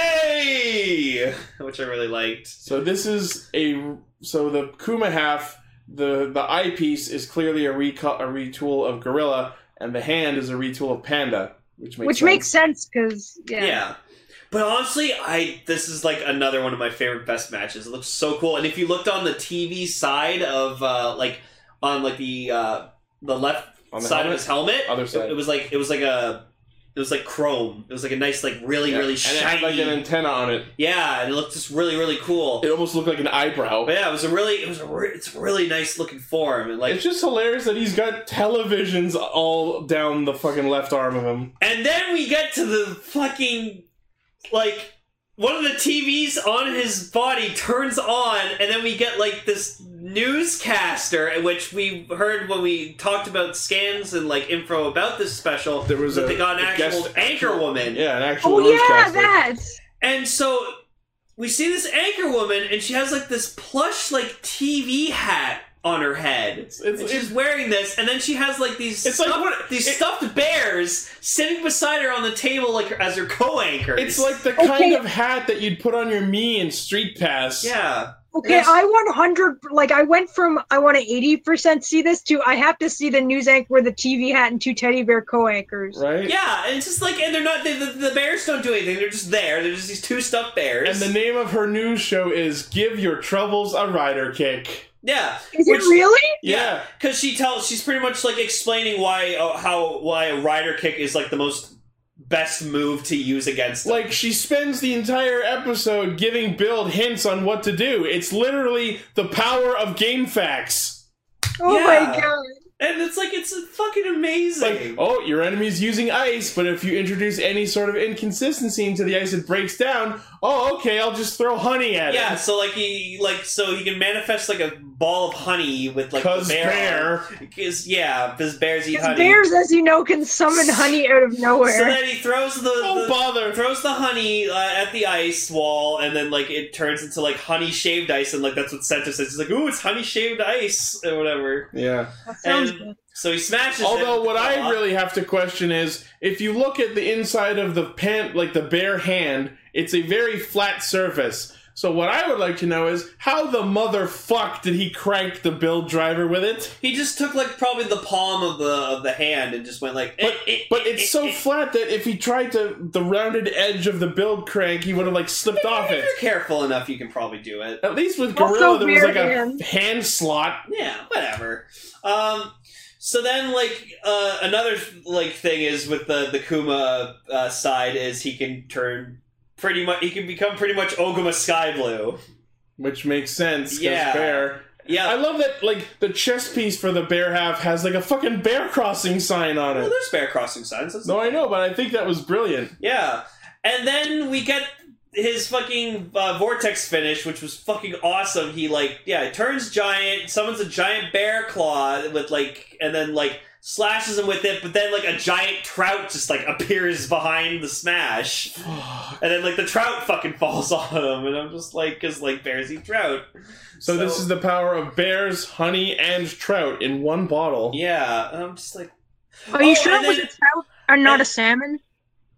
yay, which I really liked. So this is a so the Kuma half, the the eyepiece is clearly a reco- a retool of Gorilla, and the hand is a retool of Panda, which makes Which sense. makes sense because Yeah. yeah. But honestly, I this is like another one of my favorite best matches. It looks so cool. And if you looked on the T V side of uh, like on like the uh, the left On the side helmet? of his helmet, Other it, side. it was like it was like a it was like chrome. It was like a nice like really Yeah. really and shiny. it had like an antenna on it. Yeah, and it looked just really really cool. It almost looked like an eyebrow. But yeah, it was a really it was a re- it's a really nice looking form and like It's just hilarious that he's got televisions all down the fucking left arm of him. and then we get to the fucking like one of the T Vs on his body turns on, and then we get like this newscaster, which we heard when we talked about scans and like info about this special. There was that a- they got an a actual guest- anchor woman, Yeah, an actual Oh yeah, newscaster. that. and so we see this anchor woman, and she has like this plush like T V hat on her head. It's- it's- and she's it's- wearing this, and then she has like these It's like stuffed, what- these it- stuffed bears sitting beside her on the table, like as her co-anchors. It's like the Okay. kind of hat that you'd put on your me in Street Pass. yeah, Okay, Yes. I one hundred like I went from I want to eighty percent see this to I have to see the news anchor with a T V hat and two teddy bear co-anchors. Right? yeah, and it's just like, and they're not. They, the, the bears don't do anything. They're just there. They're just these two stuffed bears. And the name of her news show is Give Your Troubles a Rider Kick. yeah, Is which- it really? Yeah. because she tells she's pretty much like explaining why uh, how why a rider kick is like the most best move to use against them. Like, she spends the entire episode giving Build hints on what to do. It's literally the power of game facts. Oh Yeah. my god. And it's like it's fucking amazing. Like, oh, your enemy's using ice, but if you introduce any sort of inconsistency into the ice, it breaks down. Oh, okay, I'll just throw honey at yeah, it. so like he like so he can manifest like a ball of honey with like Cause the bear. bear. Because yeah, because bears eat Because honey. bears, as you know, can summon honey out of nowhere. So then he throws the, Don't the bother. throws the honey uh, at the ice wall, and then like it turns into like honey shaved ice, and like that's what Senta says. He's like, "Ooh, it's honey shaved ice," or whatever. Yeah. That sounds And good. so he smashes. Although it. what I Uh, really have to question is, if you look at the inside of the pen, like the bare hand, it's a very flat surface. So what I would like to know is, how the motherfuck did he crank the build driver with it? he just took like probably the palm of the of the hand and just went like. But, eh, eh, but eh, it's eh, so eh. flat that if he tried to, the rounded edge of the build crank, he would have like slipped off If it. you're careful enough, you can probably do it. At least with Also Gorilla, there was like bare a hand. hand slot. Yeah, whatever. Um, so then, like, uh, another like thing is with the the Kuma uh, side is he can turn pretty much he can become pretty much Oguma Sky Blue. Which makes sense, because Yeah. bear. Yeah. I love that, like, the chest piece for the bear half has, like, a fucking bear crossing sign on well, it. there's bear crossing signs. That's No, I know, but I think that was brilliant. Yeah, and then we get his fucking uh, vortex finish, which was fucking awesome. He like, yeah, turns giant, summons a giant bear claw with like, and then like slashes him with it. But then like a giant trout just like appears behind the smash, and then like the trout fucking falls on him, and I'm just like, because like bears eat trout. So, this is the power of bears, honey, and trout in one bottle. Yeah, and I'm just like, Are you Oh, sure and it was then- a trout and not and- a salmon?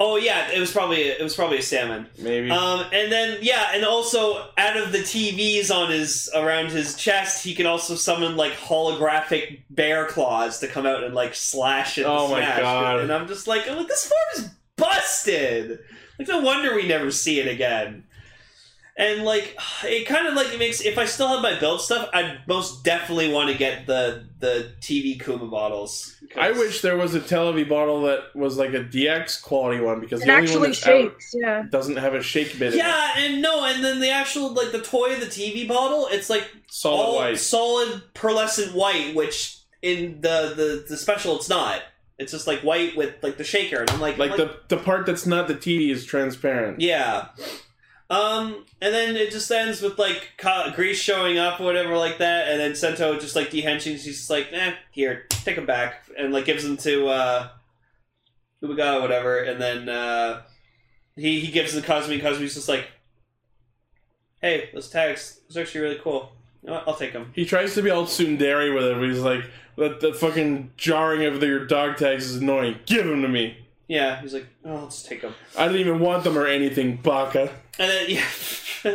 Oh yeah, it was probably it was probably a salmon. Maybe. Um, and then yeah, and also out of the T Vs on his around his chest, he can also summon like holographic bear claws to come out and like slash it. Oh my smash. God. And I'm just like, like this form is busted. Like no wonder we never see it again. And like it kind of like it makes if I still have my build stuff, I'd most definitely want to get the the T V Kuma bottles. I wish there was a Televi bottle that was like a D X quality one because It the only one actually that's shakes, yeah. out doesn't have a shake bit. in it. Yeah, and no, and then the actual like the toy of the T V bottle, it's like Solid all white. solid pearlescent white, which in the, the the special it's not. It's just like white with like the shaker, and I'm like, Like I'm the the part that's not the T V is transparent. yeah. Um, and then it just ends with like Ka- Grease showing up or whatever like that, and then Sento just like dehenching. She's just like, eh, here, take him back, and like gives them to uh, Ubiga or whatever, and then uh, he he gives them to Kazumi. Kazumi's just like, hey, those tags, those are actually really cool. You know what? I'll take them. He tries to be all tsundere with it, but he's like, that the fucking jarring of your dog tags is annoying. Give them to me. Yeah, he's like, oh, I'll just take them. I didn't even want them or anything, baka. And then yeah,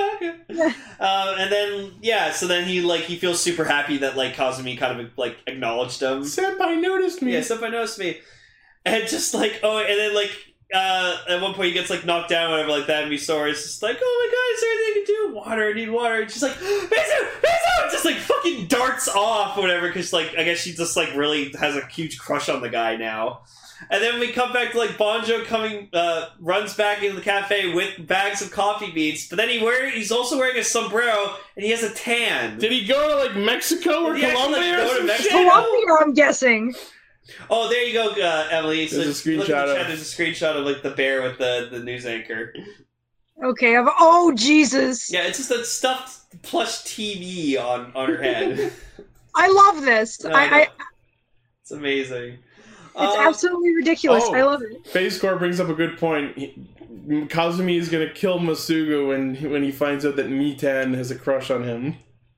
um, and then yeah, so then he like he feels super happy that like Kazumi kind of like acknowledged him. Senpai noticed me. Yeah, Senpai noticed me, and just like oh, and then like uh, at one point he gets like knocked down, or whatever like that, and Misora's just like, oh my god, is there anything I can do? Water, I need water. And she's like, Mizu, Mizu, just like fucking darts off, or whatever, because like I guess she just like really has a huge crush on the guy now. And then we come back to like Bonjo coming, uh, runs back into the cafe with bags of coffee beans. But then he wear he's also wearing a sombrero and he has a tan. Did he go to like Mexico or Did he actually, Colombia like, or go to some Mexico? shit? Colombia, I'm guessing. Oh, there you go, uh, Emily. So There's a look screenshot at the of- chat, There's a screenshot of like the bear with the, the news anchor. Okay, I've, oh Jesus. Yeah, it's just a stuffed plush T V on on her head. I love this. No, I, no. I It's amazing. It's Um, absolutely ridiculous. oh. I love it. FaZecore brings up a good point. He, Kazumi is going to kill Masuga when when he finds out that Mitan has a crush on him.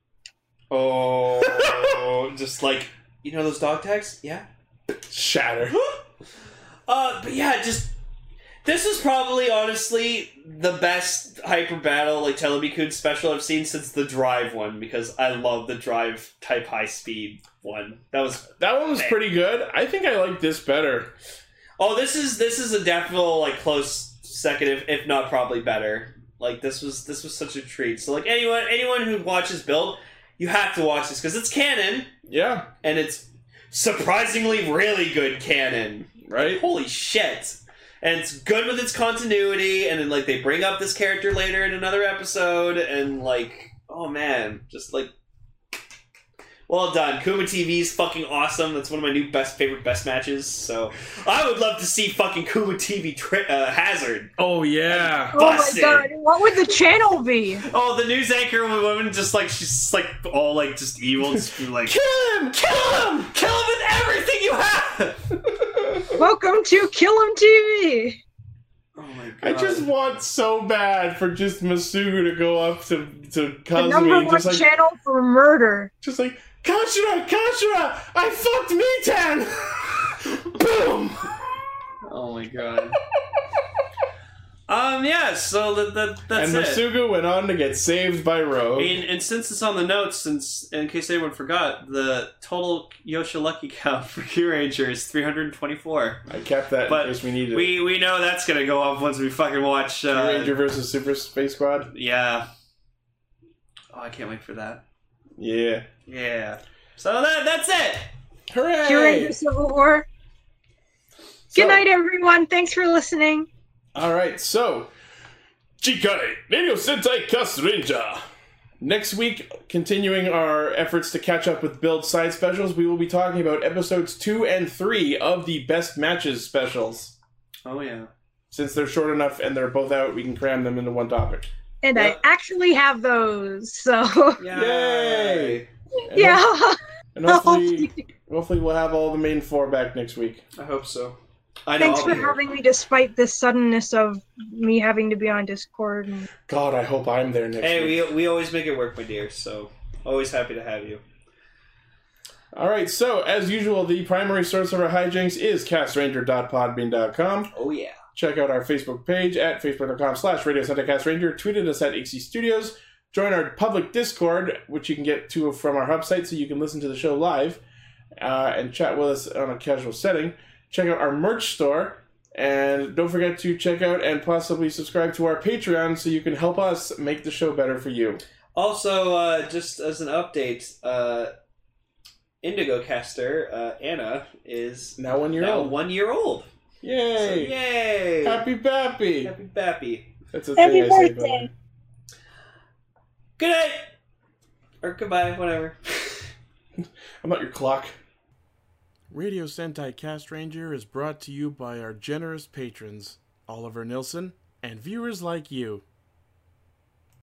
Oh, just like you know those dog tags? Yeah. Shatter. Uh, but yeah, just this is probably honestly the best hyper battle like Telebikun special I've seen since the Drive one because I love the Drive type high speed one. That was That one was pretty good. I think I like this better. oh this is this is a definite like close second if, if not probably better. Like this was this was such a treat. So like anyone anyone who watches Build, you have to watch this because it's canon Yeah, and it's surprisingly really good canon. right? Holy shit. And it's good with its continuity, and then, like, they bring up this character later in another episode, and, like, oh, man. Just, like, well done. Kuma T V's fucking awesome. That's one of my new best favorite best matches, so I would love to see fucking Kuma T V tri- uh, Hazard. Oh, yeah. Oh my Busted. god, what would the channel be? Oh, the news anchor woman just, like, she's, just, like, all, like, just evil, just be like, Kill him! kill him! Kill him with everything you have! Welcome to Kill 'em T V. Oh, my god. I just want so bad for just Masuga to go up to, to The number Kazumi and one just like, channel for murder. just like, Kashira! Kashira! I fucked Mitan! Boom! Oh my god. um, yeah, so that, that, that's and it. Masuga went on to get saved by Rogue. And, and since it's on the notes, since in case anyone forgot, the total Yosha Lucky count for Q Ranger is three hundred twenty-four. I kept that But in case we needed it. We we know that's gonna go up once we fucking watch. Q Uh, Ranger versus Super Space Squad? yeah. Oh, I can't wait for that. Yeah. Yeah. So that that's it. Hooray! Q Ranger Civil War. So- Good night, everyone. Thanks for listening. Alright, so Jikai, Radio Sentai Cast Ranger. Next week, continuing our efforts to catch up with Build side specials, we will be talking about episodes two and three of the Best Matches specials. Oh yeah. Since they're short enough and they're both out, we can cram them into one topic. And Yeah. I actually have those, so Yay! And yeah. ho- And hopefully, hopefully we'll have all the main four back next week. I hope so. I know. Thanks I'll for be here. having me, despite the suddenness of me having to be on Discord. And God, I hope I'm there next Hey, week. we we always make it work, my dear. So always happy to have you. Alright, so as usual, the primary source of our hijinks is castranger dot podbean dot com. Oh yeah. Check out our Facebook page at facebook.com slash Radio Sentai Cast Ranger. Tweet at us at X C Studios. Join our public Discord, which you can get to from our hub site so you can listen to the show live uh, and chat with us on a casual setting. Check out our merch store. And don't forget to check out and possibly subscribe to our Patreon so you can help us make the show better for you. Also, uh, just as an update, uh, Indigo Caster, uh, Anna, is Now one year now old. one year old. Yay! So, yay! Happy Bappy! Happy Bappy. That's a Happy thing I say, by the birthday. way. Good night! Or goodbye, whatever. I'm not your clock. Radio Sentai Cast Ranger is brought to you by our generous patrons, Oliver Nilsson, and viewers like you.